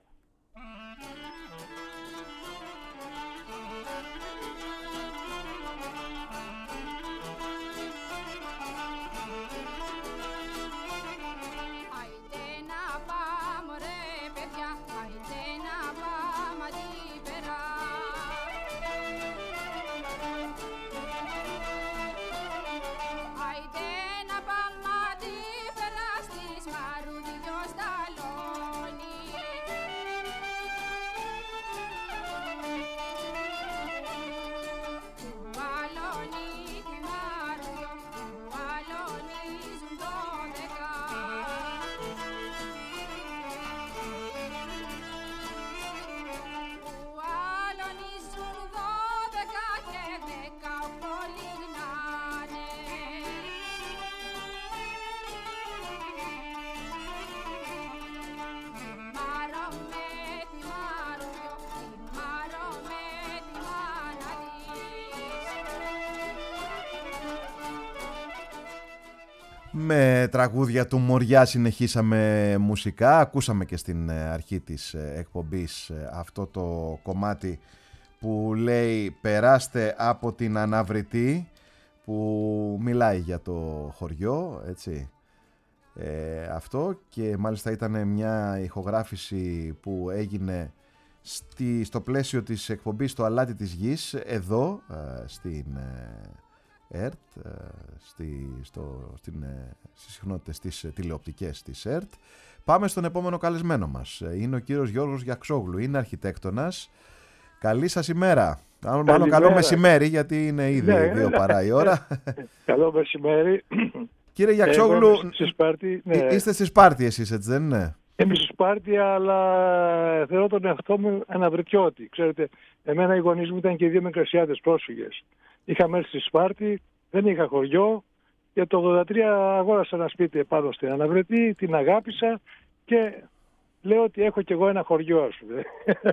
Με τραγούδια του Μοριά συνεχίσαμε μουσικά. Ακούσαμε και στην αρχή της εκπομπής αυτό το κομμάτι που λέει «Περάστε από την Αναβρυτή», που μιλάει για το χωριό, έτσι. Ε, αυτό, και μάλιστα ήταν μια ηχογράφηση που έγινε στη, στο πλαίσιο της εκπομπής «Το αλάτι της γης», εδώ στην ΕΡΤ, στη, στο, στην, στις συχνότητες της τηλεοπτικές της ΕΡΤ. Πάμε στον επόμενο καλεσμένο μας. Είναι ο κύριος Γιώργος Γιαξόγλου, είναι αρχιτέκτονας. Καλή σας ημέρα. Μάλλον καλό μεσημέρι, γιατί είναι ήδη ναι, δύο παρά η ώρα. Καλό μεσημέρι. Κύριε Γιαξόγλου, στη Σπάρτη, ναι. Είστε στη Σπάρτη εσείς, έτσι δεν είναι? Είμαι στη Σπάρτη, αλλά θεωρώ τον εαυτό μου αναβρετιώτη. Ξέρετε, εμένα οι γονείς μου ήταν και οι δύο μικρασιάτες πρόσφυγες. Είχα έρθει στη Σπάρτη, δεν είχα χωριό και το ογδόντα τρία αγόρασα ένα σπίτι επάνω στην Αναβρετή, την αγάπησα και λέω ότι έχω κι εγώ ένα χωριό, ας πούμε.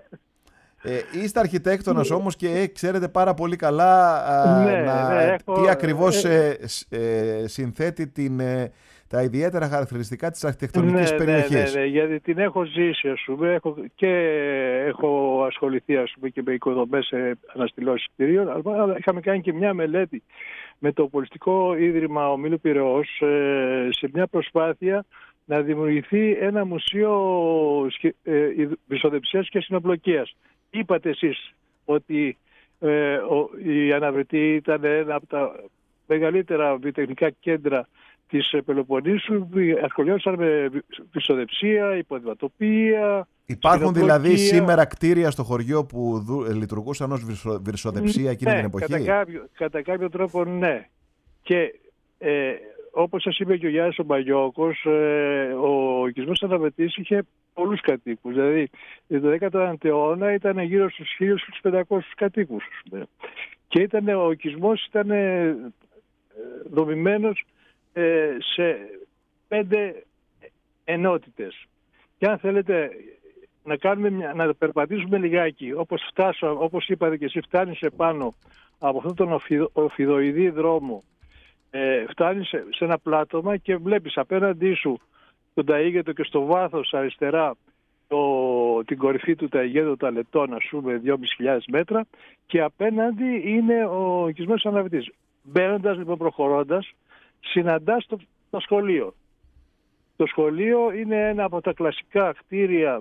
Ε, είστε αρχιτέκτονας όμως και ξέρετε πάρα πολύ καλά α, ναι, να, ναι, έχω, τι ακριβώς ε, ε, ε, συνθέτει την, ε, τα ιδιαίτερα χαρακτηριστικά της αρχιτεκτονικής ναι, περιοχής. Ναι, ναι, ναι, γιατί την έχω ζήσει, ας πούμε, έχω, και έχω ασχοληθεί, ας πούμε, και με οικοδομές αναστηλώσεις κτηρίων, αλλά είχαμε κάνει και μια μελέτη με το Πολιτιστικό Ίδρυμα Ομίλου Πειραιώς ε, σε μια προσπάθεια να δημιουργηθεί ένα μουσείο ε, βυσσοδεψίας και συνοπλοκίας. Είπατε εσείς ότι ε, ο, η Αναβρετή ήταν ένα από τα μεγαλύτερα βιοτεχνικά κέντρα της Πελοποννήσου, ασχολιόντουσαν με βυσσοδεψία, υποδηματοπία. Υπάρχουν δηλαδή σήμερα κτίρια στο χωριό που δου, λειτουργούσαν ως βυσσοδεψία εκείνη ναι, την εποχή? Κατά κάποιο, κατά κάποιο τρόπο ναι. Και ε, όπως σας είπε και ο Γιάννης ο Μπαγιώκος, ε, ο οικισμός Αναβρετής είχε πολλούς κατοίκους. Δηλαδή, το δέκατο ένατο αιώνα ήταν γύρω στους χίλιους πεντακόσιους κατοίκους. Και ήταν, ο οικισμός ήταν ε, δομημένος ε, σε πέντε ενότητες. Και αν θέλετε να, κάνουμε μια, να περπατήσουμε λιγάκι, όπως, φτάσω, όπως είπατε και εσύ, φτάνεις επάνω από αυτόν τον οφιδοειδή δρόμο, ε, φτάνεις σε, σε ένα πλάτωμα και βλέπεις απέναντί σου τον Ταΐγετο και στο βάθος αριστερά το, την κορυφή του Ταΐγετο, τα Λετών, ας πούμε, δυόμισι χιλιάδες μέτρα, και απέναντι είναι ο οικισμός Αναβρετής. Μπαίνοντας, λοιπόν, προχωρώντας, συναντάς το, το σχολείο. Το σχολείο είναι ένα από τα κλασικά κτίρια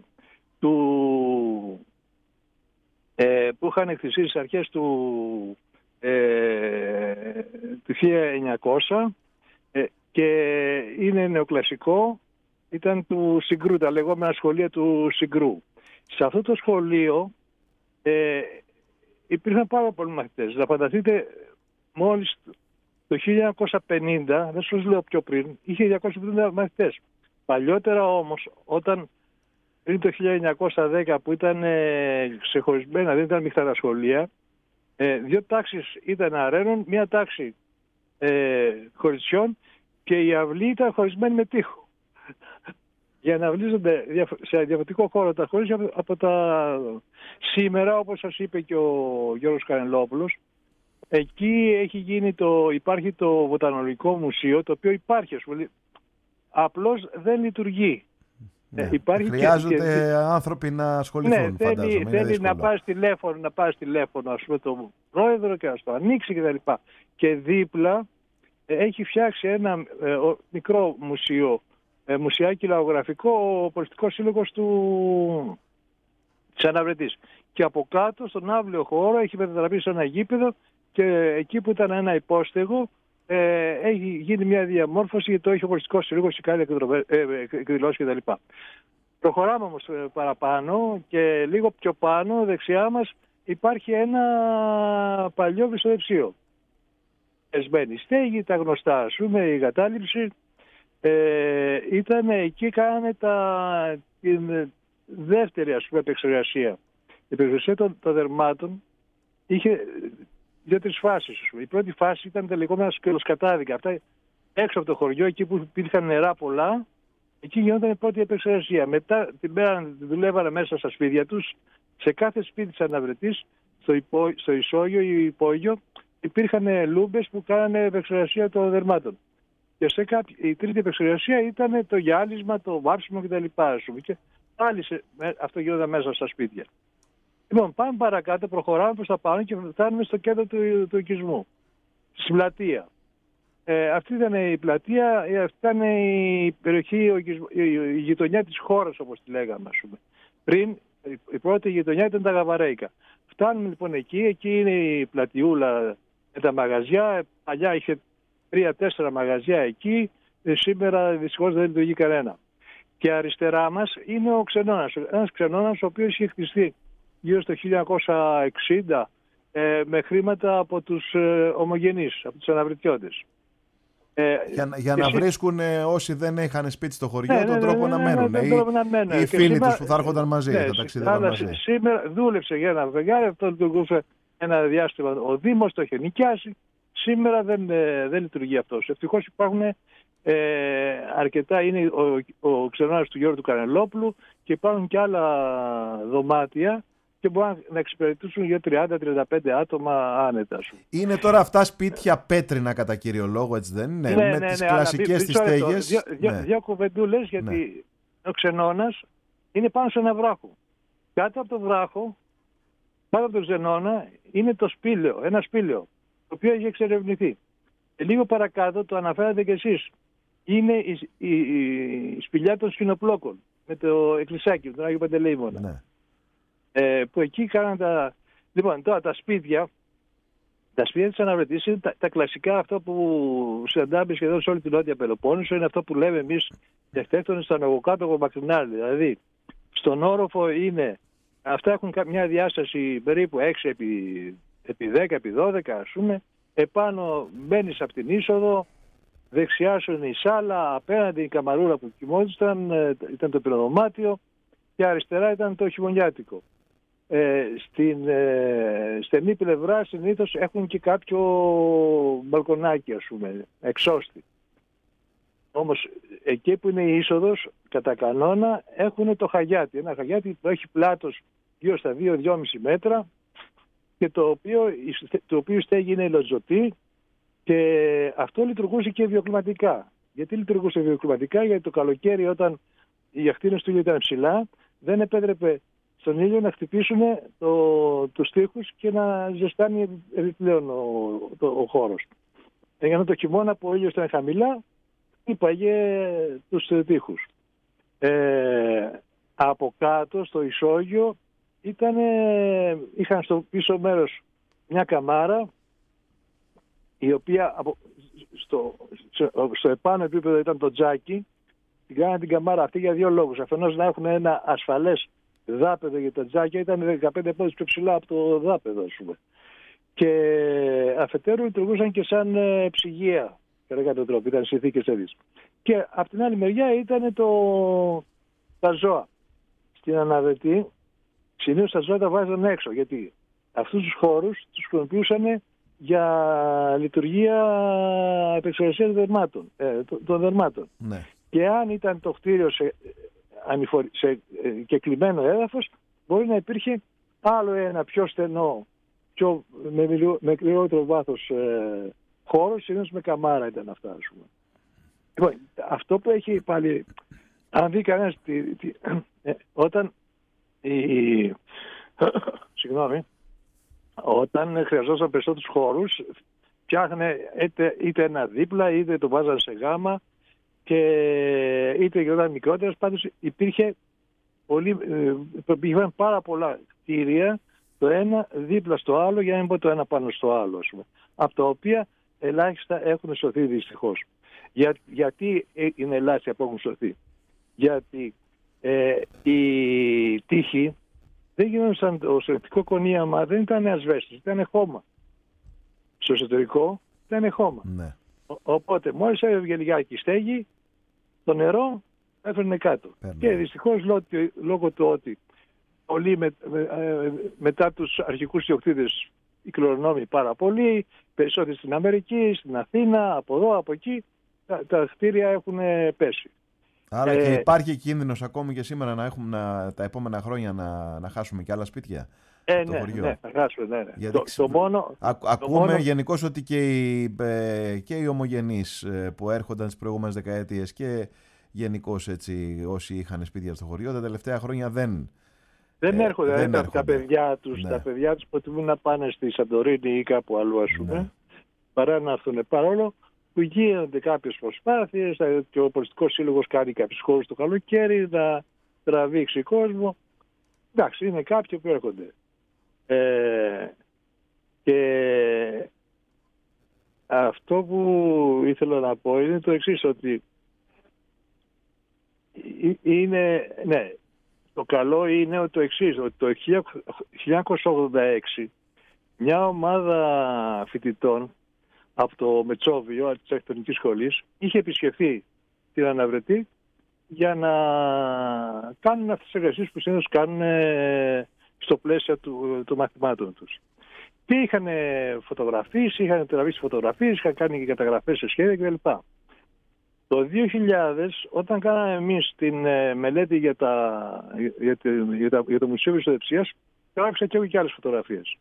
του, ε, που είχαν εκτισήσει στις αρχές του, ε, του χίλια εννιακόσια ε, και είναι νεοκλασικό. Ήταν του Συγκρού, τα λεγόμενα σχολεία του Συγκρού. Σε αυτό το σχολείο ε, υπήρχαν πάρα πολλοί μαθητές. Να φανταστείτε, μόλις το χίλια εννιακόσια πενήντα, δεν σας λέω πιο πριν, είχε διακόσιους πενήντα μαθητές. Παλιότερα όμως, όταν πριν το χίλια εννιακόσια δέκα, που ήταν ε, ξεχωρισμένα, δεν ήταν μειχτά τα σχολεία, ε, δύο τάξεις ήταν αρένων, μία τάξη ε, χωριτσιών και η αυλή ήταν χωρισμένη με τοίχο. Για να βλύζονται σε διαφορετικό χώρο τα χωρίσια από τα σήμερα, όπως σας είπε και ο Γιώργος Κανελόπουλος. Εκεί έχει γίνει το, υπάρχει το Βοτανολογικό Μουσείο, το οποίο υπάρχει, ας πούμε, απλώς δεν λειτουργεί. Ναι. Υπάρχει χρειάζονται και, και, άνθρωποι να ασχοληθούν, ναι, φαντάζομαι. Θέλει, θέλει να πάρει τηλέφωνο, να πάρει τηλέφωνο, ας πούμε, τον πρόεδρο και να το ανοίξει κτλ. Και, και δίπλα ε, έχει φτιάξει ένα ε, ο, μικρό μουσείο, ε, μουσιάκι λαογραφικό, ο Πολιτικός Σύλλογος του της Αναβρετής. Και από κάτω, στον αύλιο χώρο, έχει μετατραπεί σε ένα γήπεδο και εκεί που ήταν ένα υπόστεγο, ε, έχει γίνει μια διαμόρφωση γιατί το έχει ο Πολιτικός Σύλλογος και κάνει εκδηλώσεις κτλ. Προχωράμε όμως παραπάνω και λίγο πιο πάνω, δεξιά μας, υπάρχει ένα παλιό βυσσοδεψείο. Εσμένη στέγη, τα γνωστά, ας πούμε, η κατάληψη. Ε, ήταν εκεί, κάνανε τα, την δεύτερη, ας πούμε, επεξεργασία. Η επεξεργασία των, των δερμάτων είχε δύο-τρεις φάσεις. Η πρώτη φάση ήταν τα λεγόμενα σκελοσκατάδικα. Αυτά έξω από το χωριό, εκεί που υπήρχαν νερά πολλά, εκεί γινόταν η πρώτη επεξεργασία. Μετά την πέραν, δουλεύανε μέσα στα σπίτια τους. Σε κάθε σπίτι της Αναβρετής, στο, υπό, στο ισόγειο ή υπόγειο, υπήρχαν λούμπες που κάνανε επεξεργασία των δερμάτων. Και σε κάποιο, η τρίτη επεξεργασία ήταν το γυάλισμα, το βάψιμο κτλ. Και πάλι σε, αυτό γινόταν μέσα στα σπίτια. Λοιπόν, πάμε παρακάτω, προχωράμε προς τα πάνω και φτάνουμε στο κέντρο του, του οικισμού, στην πλατεία. Ε, αυτή ήταν η πλατεία, αυτή ήταν η περιοχή, η, η, η γειτονιά της χώρας, όπως τη λέγαμε, ας πούμε. Πριν η πρώτη γειτονιά ήταν τα Γαβαρέικα. Φτάνουμε λοιπόν εκεί, εκεί είναι η πλατιούλα με τα μαγαζιά. Παλιά είχε τρία-τέσσερα μαγαζιά εκεί, σήμερα δυστυχώς δεν λειτουργεί κανένα. Και αριστερά μας είναι ο Ξενώνας. Ένας Ξενώνας ο οποίος είχε χτιστεί γύρω στο χίλια εννιακόσια εξήντα ε, με χρήματα από τους ε, ομογενείς, από τους αναβριτιώτες. Ε, για για να εσύ... βρίσκουν ε, όσοι δεν είχαν σπίτι στο χωριό ναι, τον ναι, τρόπο ναι, να ναι, μένουν. ναι, Οι, ναι, να μένουν. οι φίλοι σήμερα... τους που θα έρχονταν μαζί, ναι, θα ταξιδεύαν αλλά μαζί. Σήμερα δούλεψε για ένα φεγγάρι, αυτό λειτουργούσε ένα διάστημα. Ο Δήμος το είχε νοικιάσει. Σήμερα δεν, ε, δεν λειτουργεί αυτό. Ευτυχώς υπάρχουν ε, αρκετά, είναι ο, ο Ξενώνας του Γιώργου του Κανελόπουλου και υπάρχουν και άλλα δωμάτια και μπορούν να εξυπηρετήσουν για τριάντα με τριάντα πέντε άτομα άνετα. Σου. Είναι τώρα αυτά σπίτια πέτρινα κατά κύριο λόγο, έτσι δεν είναι? Ναι, με ναι, τις ναι, κλασικές τις στέγες. Δύο, δύο, ναι. δύο κουβεντούλες, γιατί ναι. ο Ξενώνας είναι πάνω σε ένα βράχο. Κάτω από το βράχο, πάνω από το Ξενώνα, είναι το σπήλαιο, ένα σπήλαιο, το οποίο έχει εξερευνηθεί. Και λίγο παρακάτω, το αναφέρατε κι εσείς, είναι η, η, η σπηλιά των Σκηνοπλόκων, με το εκκλησάκι, τον Άγιο Παντελεήμονα. Ναι. Ε, που εκεί κάναν τα... Λοιπόν, τώρα τα σπίτια, τα σπίτια της Αναβρετής είναι τα, τα κλασικά, αυτό που συναντάμε σχεδόν σε όλη την Νότια Πελοπόννησο, είναι αυτό που λέμε εμείς οι αρχιτέκτονες στο αναγωκάτοχο μακρινάρι. Δηλαδή, στον όροφο είναι, αυτά έχουν μια διάσταση περίπου έξι επί δέκα επί δώδεκα, ας πούμε. Επάνω μπαίνεις από την είσοδο, δεξιά σου είναι η σάλα, απέναντι η καμαρούρα που κοιμόντουσαν, ήταν το πυροδωμάτιο και αριστερά ήταν το χειμωνιάτικο. Ε, στην ε, στενή πλευρά συνήθως έχουν και κάποιο μπαλκονάκι, ας πούμε, εξώστη. Όμως εκεί που είναι η είσοδος, κατά κανόνα, έχουν το χαγιάτι. Ένα χαγιάτι που έχει πλάτος γύρω στα δύο με δυόμισι μέτρα και το οποίο, το οποίο στέγη είναι λοτζωτή και αυτό λειτουργούσε και βιοκλιματικά. Γιατί λειτουργούσε βιοκλιματικά? Γιατί το καλοκαίρι, όταν οι ακτίνες του ήλιου ήταν ψηλά, δεν επέτρεπε στον ήλιο να χτυπήσουν το, τους τοίχους και να ζεστάνει επιπλέον ο, το, ο χώρος. Ενώ το χειμώνα που ο ήλιος ήταν χαμηλά, χτύπαγε τους τοίχους. Ε, από κάτω, στο ισόγειο, ήτανε, είχαν στο πίσω μέρος μια καμάρα, η οποία από, στο, στο επάνω επίπεδο ήταν το τζάκι. Την κάνανε την καμάρα αυτή για δύο λόγους. Αφενός να έχουν ένα ασφαλές δάπεδο για τα τζάκια, ήταν δεκαπέντε πόντους πιο ψηλά από το δάπεδο, ας πούμε. Και αφετέρου λειτουργούσαν και σαν ε, ψυγεία, κατά κάποιο τρόπο, ήταν συνθήκες τέτοιες. Και από την άλλη μεριά ήταν το, τα ζώα. Στην Αναβρετή, συνήθως τα ζώα τα βάζαν έξω, γιατί αυτούς τους χώρους τους χρησιμοποιούσαν για λειτουργία επεξεργασίας δερμάτων, ε, των δερμάτων. Ναι. Και αν ήταν το κτίριο σε, σε ε, κεκλειμένο έδαφος, μπορεί να υπήρχε άλλο ένα πιο στενό, πιο, με, με μικρότερο βάθος ε, χώρος, συνήθως με καμάρα ήταν αυτά, ας πούμε. Λοιπόν, αυτό που έχει πάλι, αν δει κανένας, ε, όταν η, συγγνώμη, όταν χρειαζόταν περισσότερους χώρους, φτιάχνε είτε, είτε ένα δίπλα, είτε το βάζανε σε γάμα, και είτε γινόταν μικρότερες, πάντως υπήρχε πολύ, υπήρχαν πάρα πολλά κτίρια, το ένα δίπλα στο άλλο, για να μην πω το ένα πάνω στο άλλο, ας πούμε, από τα οποία ελάχιστα έχουν σωθεί δυστυχώς. Για, γιατί είναι ελάχιστα που έχουν σωθεί? Γιατί ε, η τύχη δεν γινόταν, το εσωτερικό κονίαμα δεν ήταν ασβέστος, ήταν χώμα. Στο εσωτερικό ήταν χώμα. Ναι. Ο, οπότε μόλις έβγαινε λιγάκι η στέγη, το νερό έφερνε κάτω. Πέρα. Και δυστυχώς λόγω, λόγω του ότι πολλοί με, με, με, μετά τους αρχικούς ιδιοκτήτες οι κληρονόμοι πάρα πολύ, περισσότεροι στην Αμερική, στην Αθήνα, από εδώ, από εκεί, τα, τα κτίρια έχουν πέσει. Άρα ε, και υπάρχει κίνδυνος ακόμη και σήμερα να έχουμε να, τα επόμενα χρόνια να, να χάσουμε και άλλα σπίτια. Ε, ναι, ναι, θα χάσουμε, ναι, ναι. Γιατί το, το μόνο, α, το ακούμε μόνο... γενικώς ότι και οι, ε, και οι ομογενείς που έρχονταν στις προηγούμενες δεκαετίες και γενικώς έτσι όσοι είχαν σπίτια στο χωριό, τα τελευταία χρόνια δεν Δεν ε, έρχονται, δεν τα, έρχονται. Τα παιδιά τους, ναι. τα παιδιά τους προτιμούν να πάνε στη Σαντορίνη ή κάπου αλλού, ας πούμε, ναι. παρά να έρθουν. Παρόλο που γίνονται κάποιες προσπάθειες και ο Πολιτικός Σύλλογος κάνει κάποιους χώρους το καλοκαίρι να τραβήξει κόσμο. εντάξει, είναι κάποιοι που έρχονται. Ε, και αυτό που ήθελα να πω είναι το εξής, ότι είναι, ναι, το καλό είναι το εξής, ότι το χίλια εννιακόσια ογδόντα έξι μια ομάδα φοιτητών από το Μετσόβιο, από της Αρχιτεκτονικής Σχολής, είχε επισκεφθεί την Αναβρετή για να κάνουν αυτές τις εργασίες που συνήθως κάνουν στο πλαίσιο του, του μαθημάτων τους. Και είχαν φωτογραφίες, είχαν τραβήσει φωτογραφίες, είχαν κάνει και καταγραφές σε σχέδια κλπ. Το δύο χιλιάδες, όταν κάναμε εμείς την μελέτη για, τα, για, τη, για, τα, για το Μουσείο Βιστοδεψίας, γράψα και εγώ και άλλες φωτογραφίες.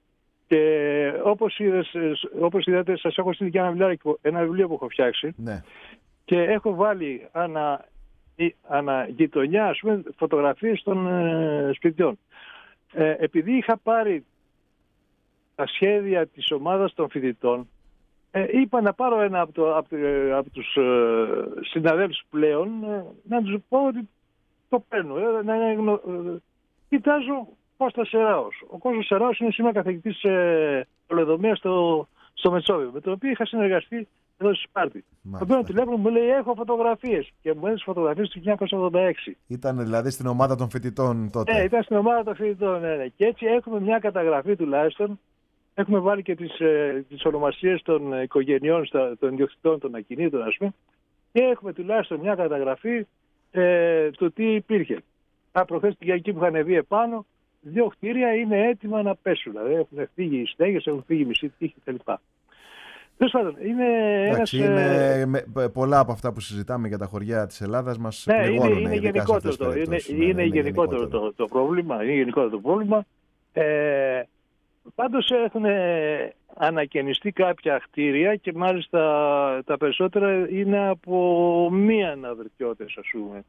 Και όπως, είδες, όπως είδατε, σας έχω στείλει και ένα βιβλίο, ένα βιβλίο που έχω φτιάξει. Ναι. Και έχω βάλει ανα, ανα γειτονιά, ας πούμε, φωτογραφίες των ε, σπιτιών. Ε, επειδή είχα πάρει τα σχέδια της ομάδας των φοιτητών, ε, είπα να πάρω ένα από, το, από, από τους ε, συναδέλφους πλέον, ε, να τους πω ότι το παίρνω. Ε, να, να, να, κοιτάζω Κώστα Σεράος. Ο Κώστας Σεράος είναι σήμερα καθηγητής ε, πολεοδομίας στο, στο Μετσόβιο, με τον οποίο είχα συνεργαστεί εδώ στη Σπάρτη. Το παίρνω τηλέφωνο, μου λέει: έχω φωτογραφίες. Και μου έδωσε φωτογραφίες του χίλια εννιακόσια ογδόντα έξι. Ήταν δηλαδή στην ομάδα των φοιτητών τότε. Ναι, ήταν στην ομάδα των φοιτητών. Ναι, ναι. Και έτσι έχουμε μια καταγραφή τουλάχιστον. Έχουμε βάλει και τις, ε, τις ονομασίες των οικογενειών, στα, των ιδιοκτητών των ακινήτων, ας πούμε. Και έχουμε τουλάχιστον μια καταγραφή ε, του τι υπήρχε. Α, προχθές την Κυριακή που είχαν βγει επάνω, δύο κτίρια είναι έτοιμα να πέσουν. Δηλαδή έχουν φύγει οι στέγες, έχουν φύγει οι μισοί τείχοι κτλ. Είναι, εντάξει, ένας, είναι με, πολλά από αυτά που συζητάμε για τα χωριά της Ελλάδας μας ναι, πληγώνουν. Είναι, είναι γενικότερο, το, είναι, ναι, είναι είναι γενικότερο το, το πρόβλημα. Είναι γενικότερο το πρόβλημα. Ε, πάντως έχουν ανακαινιστεί κάποια κτίρια και μάλιστα τα περισσότερα είναι από μία αναβρετιώτες, ας πούμε.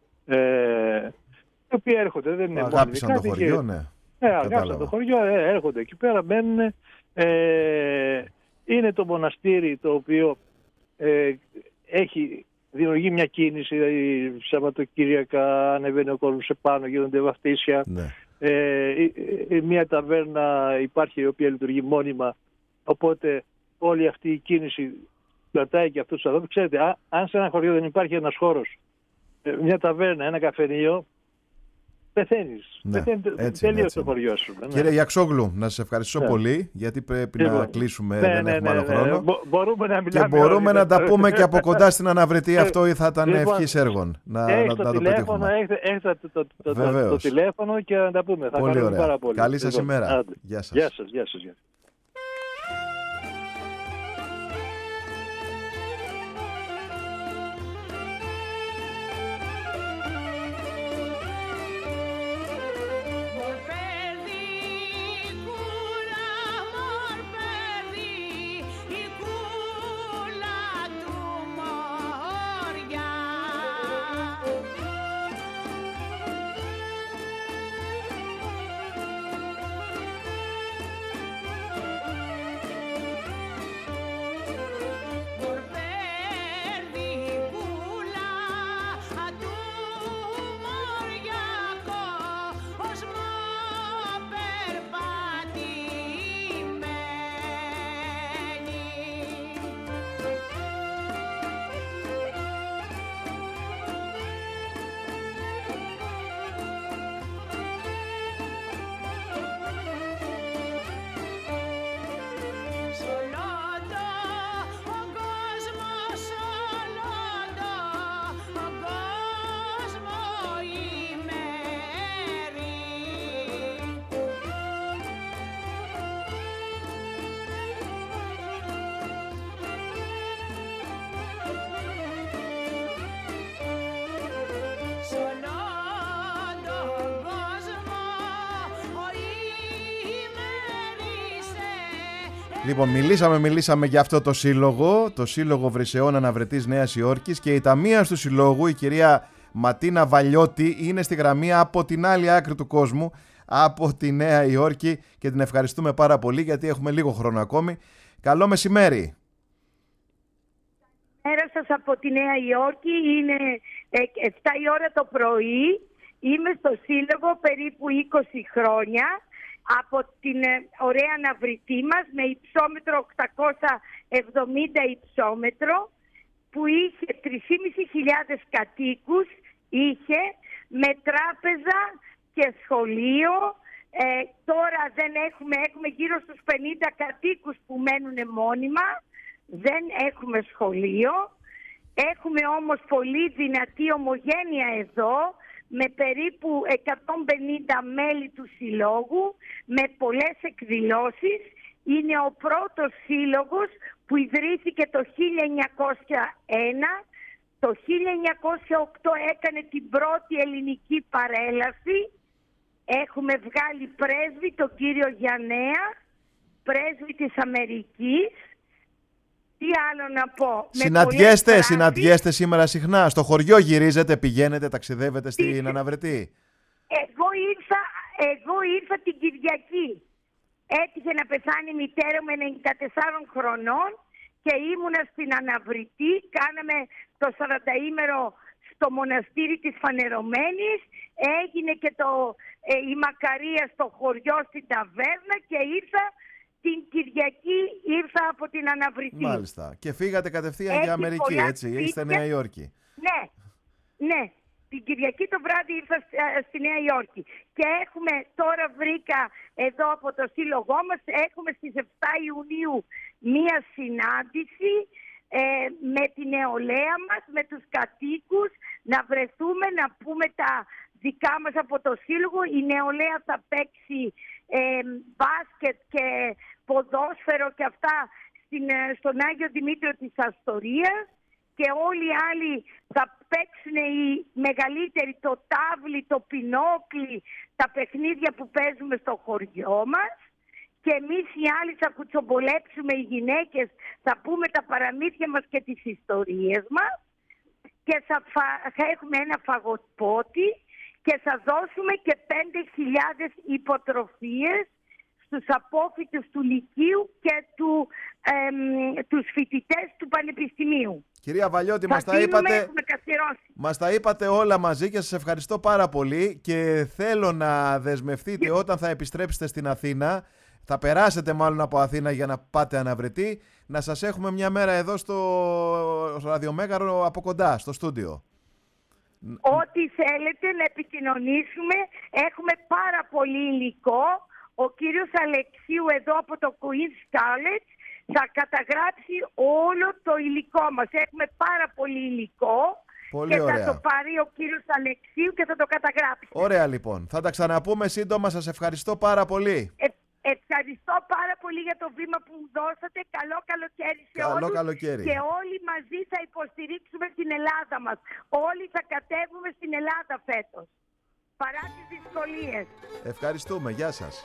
Ε, οι οποίοι έρχονται, δεν είναι μόνο. Αγάπησαν το χωριό, και, ναι. Ναι, αγάπησαν το χωριό, ε, έρχονται εκεί πέρα, μένουν. Ε, είναι το μοναστήρι το οποίο ε, έχει δημιουργεί μια κίνηση, δηλαδή Σαββατοκύριακα ανεβαίνει ο κόσμος επάνω, γίνονται βαφτίσια. Ναι. Ε, ε, μια ταβέρνα υπάρχει η οποία λειτουργεί μόνιμα, οπότε όλη αυτή η κίνηση κρατάει και αυτούς τους ανθρώπους. Ξέρετε, α, αν σε ένα χωριό δεν υπάρχει ένας χώρος, ε, μια ταβέρνα, ένα καφενείο, πεθαίνεις. Ναι, τελείως το χωριό σου. Ναι. Κύριε Γιαξόγλου, να σας ευχαριστήσω ναι. πολύ, γιατί πρέπει λοιπόν, να κλείσουμε, ναι, δεν ναι, έχουμε ναι, άλλο ναι, χρόνο. Ναι. Μπορούμε να μιλάμε. Και μπορούμε να τα πούμε και από κοντά στην Αναβρετή, αυτό θα ήταν λοιπόν, ευχής έργων. Να, έχεις να, το να το τηλέφωνο, έχετε, έχετε το, το, το, το, το τηλέφωνο και να τα πούμε. Θα πολύ ωραία. Πάρα πολύ. Καλή σας λοιπόν, ημέρα. Γεια σας. Γεια σας, γεια σας. Γεια σας. Λοιπόν, μιλήσαμε, μιλήσαμε για αυτό το σύλλογο, το Σύλλογο Βρυσεών Αναβρετής Νέας Υόρκης, και η ταμείας του συλλόγου, η κυρία Ματίνα Βαλιώτη, είναι στη γραμμή από την άλλη άκρη του κόσμου, από τη Νέα Υόρκη, και την ευχαριστούμε πάρα πολύ γιατί έχουμε λίγο χρόνο ακόμη. Καλό μεσημέρι. Καλημέρα σας από τη Νέα Υόρκη, είναι εφτά η ώρα το πρωί Είμαι στο Σύλλογο περίπου είκοσι χρόνια, από την ε, ωραία αναβριτή μας, με υψόμετρο οκτακόσια εβδομήντα υψόμετρο, που είχε τρεις χιλιάδες πεντακόσιους κατοίκους, είχε με τράπεζα και σχολείο. Ε, τώρα δεν έχουμε, έχουμε γύρω στους πενήντα κατοίκους που μένουν μόνιμα, δεν έχουμε σχολείο. Έχουμε όμως πολύ δυνατή ομογένεια εδώ, με περίπου εκατόν πενήντα μέλη του συλλόγου, με πολλές εκδηλώσεις. Είναι ο πρώτος σύλλογος που ιδρύθηκε το χίλια εννιακόσια ένα. Το χίλια εννιακόσια οκτώ έκανε την πρώτη ελληνική παρέλαση. Έχουμε βγάλει πρέσβη, τον κύριο Γιαννέα, πρέσβη της Αμερικής. Τι άλλο να πω. Συναντιέστε, συναντιέστε σήμερα συχνά. Στο χωριό γυρίζετε, πηγαίνετε, ταξιδεύετε στην Τι... Αναβρετή. Εγώ ήρθα, εγώ ήρθα την Κυριακή. Έτυχε να πεθάνει η μητέρα μου ενενήντα τεσσάρων χρονών και ήμουνα στην Αναβρετή. Κάναμε το σαρανταήμερο στο μοναστήρι της Φανερωμένης. Έγινε και το, ε, η Μακαρία στο χωριό στην ταβέρνα και ήρθα την Κυριακή, ήρθα από την Αναβρετή. Μάλιστα. Και φύγατε κατευθείαν Έχει για Αμερική, έτσι. Είστε Νέα Υόρκη. Ναι, ναι. Την Κυριακή το βράδυ ήρθα στη Νέα Υόρκη. Και έχουμε, τώρα βρήκα εδώ από το σύλλογό μας, έχουμε στις επτά Ιουνίου μία συνάντηση ε, με την νεολαία μας, με τους κατοίκους, να βρεθούμε, να πούμε τα δικά μας από το σύλλογο. Η νεολαία θα παίξει ε, μπάσκετ και ποδόσφαιρο και αυτά στην, στον Άγιο Δημήτριο της Αστορίας. Και όλοι οι άλλοι θα παίξουν, οι μεγαλύτεροι, το τάβλι, το πινόκλι, τα παιχνίδια που παίζουμε στο χωριό μας. Και εμείς οι άλλοι θα κουτσομπολέψουμε, οι γυναίκες θα πούμε τα παραμύθια μας και τις ιστορίες μας. Και θα, φα... θα έχουμε ένα φαγοπότη και θα δώσουμε και πέντε χιλιάδες υποτροφίες στους απόφοιτους του Λυκείου και του, εμ, τους φοιτητές του Πανεπιστημίου. Κυρία Βαλιώτη, μας τα, είπατε, μας τα είπατε όλα μαζί και σας ευχαριστώ πάρα πολύ και θέλω να δεσμευτείτε όταν θα επιστρέψετε στην Αθήνα, θα περάσετε μάλλον από Αθήνα για να πάτε Αναβρετή, να σας έχουμε μια μέρα εδώ στο Ραδιομέγαρο από κοντά, στο στούντιο. Ό,τι θέλετε να επικοινωνήσουμε, έχουμε πάρα πολύ υλικό. Ο κύριος Αλεξίου εδώ από το Queen's College θα καταγράψει όλο το υλικό μας. Έχουμε πάρα πολύ υλικό. Πολύ και ωραία. Θα το πάρει ο κύριος Αλεξίου και θα το καταγράψει. Ωραία λοιπόν. Θα τα ξαναπούμε σύντομα. Σας ευχαριστώ πάρα πολύ. Ε, ευχαριστώ πάρα πολύ για το βήμα που μου δώσατε. Καλό καλοκαίρι σε Καλό όλους. καλοκαίρι. Και όλοι μαζί θα υποστηρίξουμε την Ελλάδα μας. Όλοι θα κατέβουμε στην Ελλάδα φέτος. Παρά τις δυσκολίες. Ευχαριστούμε. Γεια σας.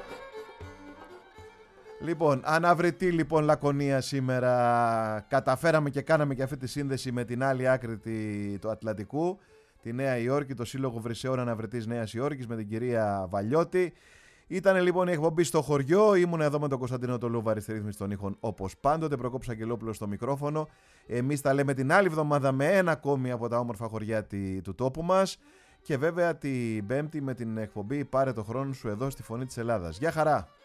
Λοιπόν, Αναβρετή λοιπόν Λακωνία σήμερα. Καταφέραμε και κάναμε και αυτή τη σύνδεση με την άλλη άκρη του Ατλαντικού, τη Νέα Υόρκη, το Σύλλογο Βρυσεών Αναβρετής Νέας Υόρκης με την κυρία Βαλιώτη. Ήταν λοιπόν η εκπομπή στο χωριό. Ήμουν εδώ με τον Κωνσταντίνο Τολούβαρη στη ρύθμιση των ήχων όπως πάντοτε. Προκόπης Αγγελόπουλος στο μικρόφωνο. Εμείς τα λέμε την άλλη εβδομάδα με ένα ακόμη από τα όμορφα χωριά του τόπου μας. Και βέβαια την Πέμπτη με την εκπομπή Πάρε το χρόνο σου εδώ στη Φωνή της Ελλάδας. Γεια χαρά!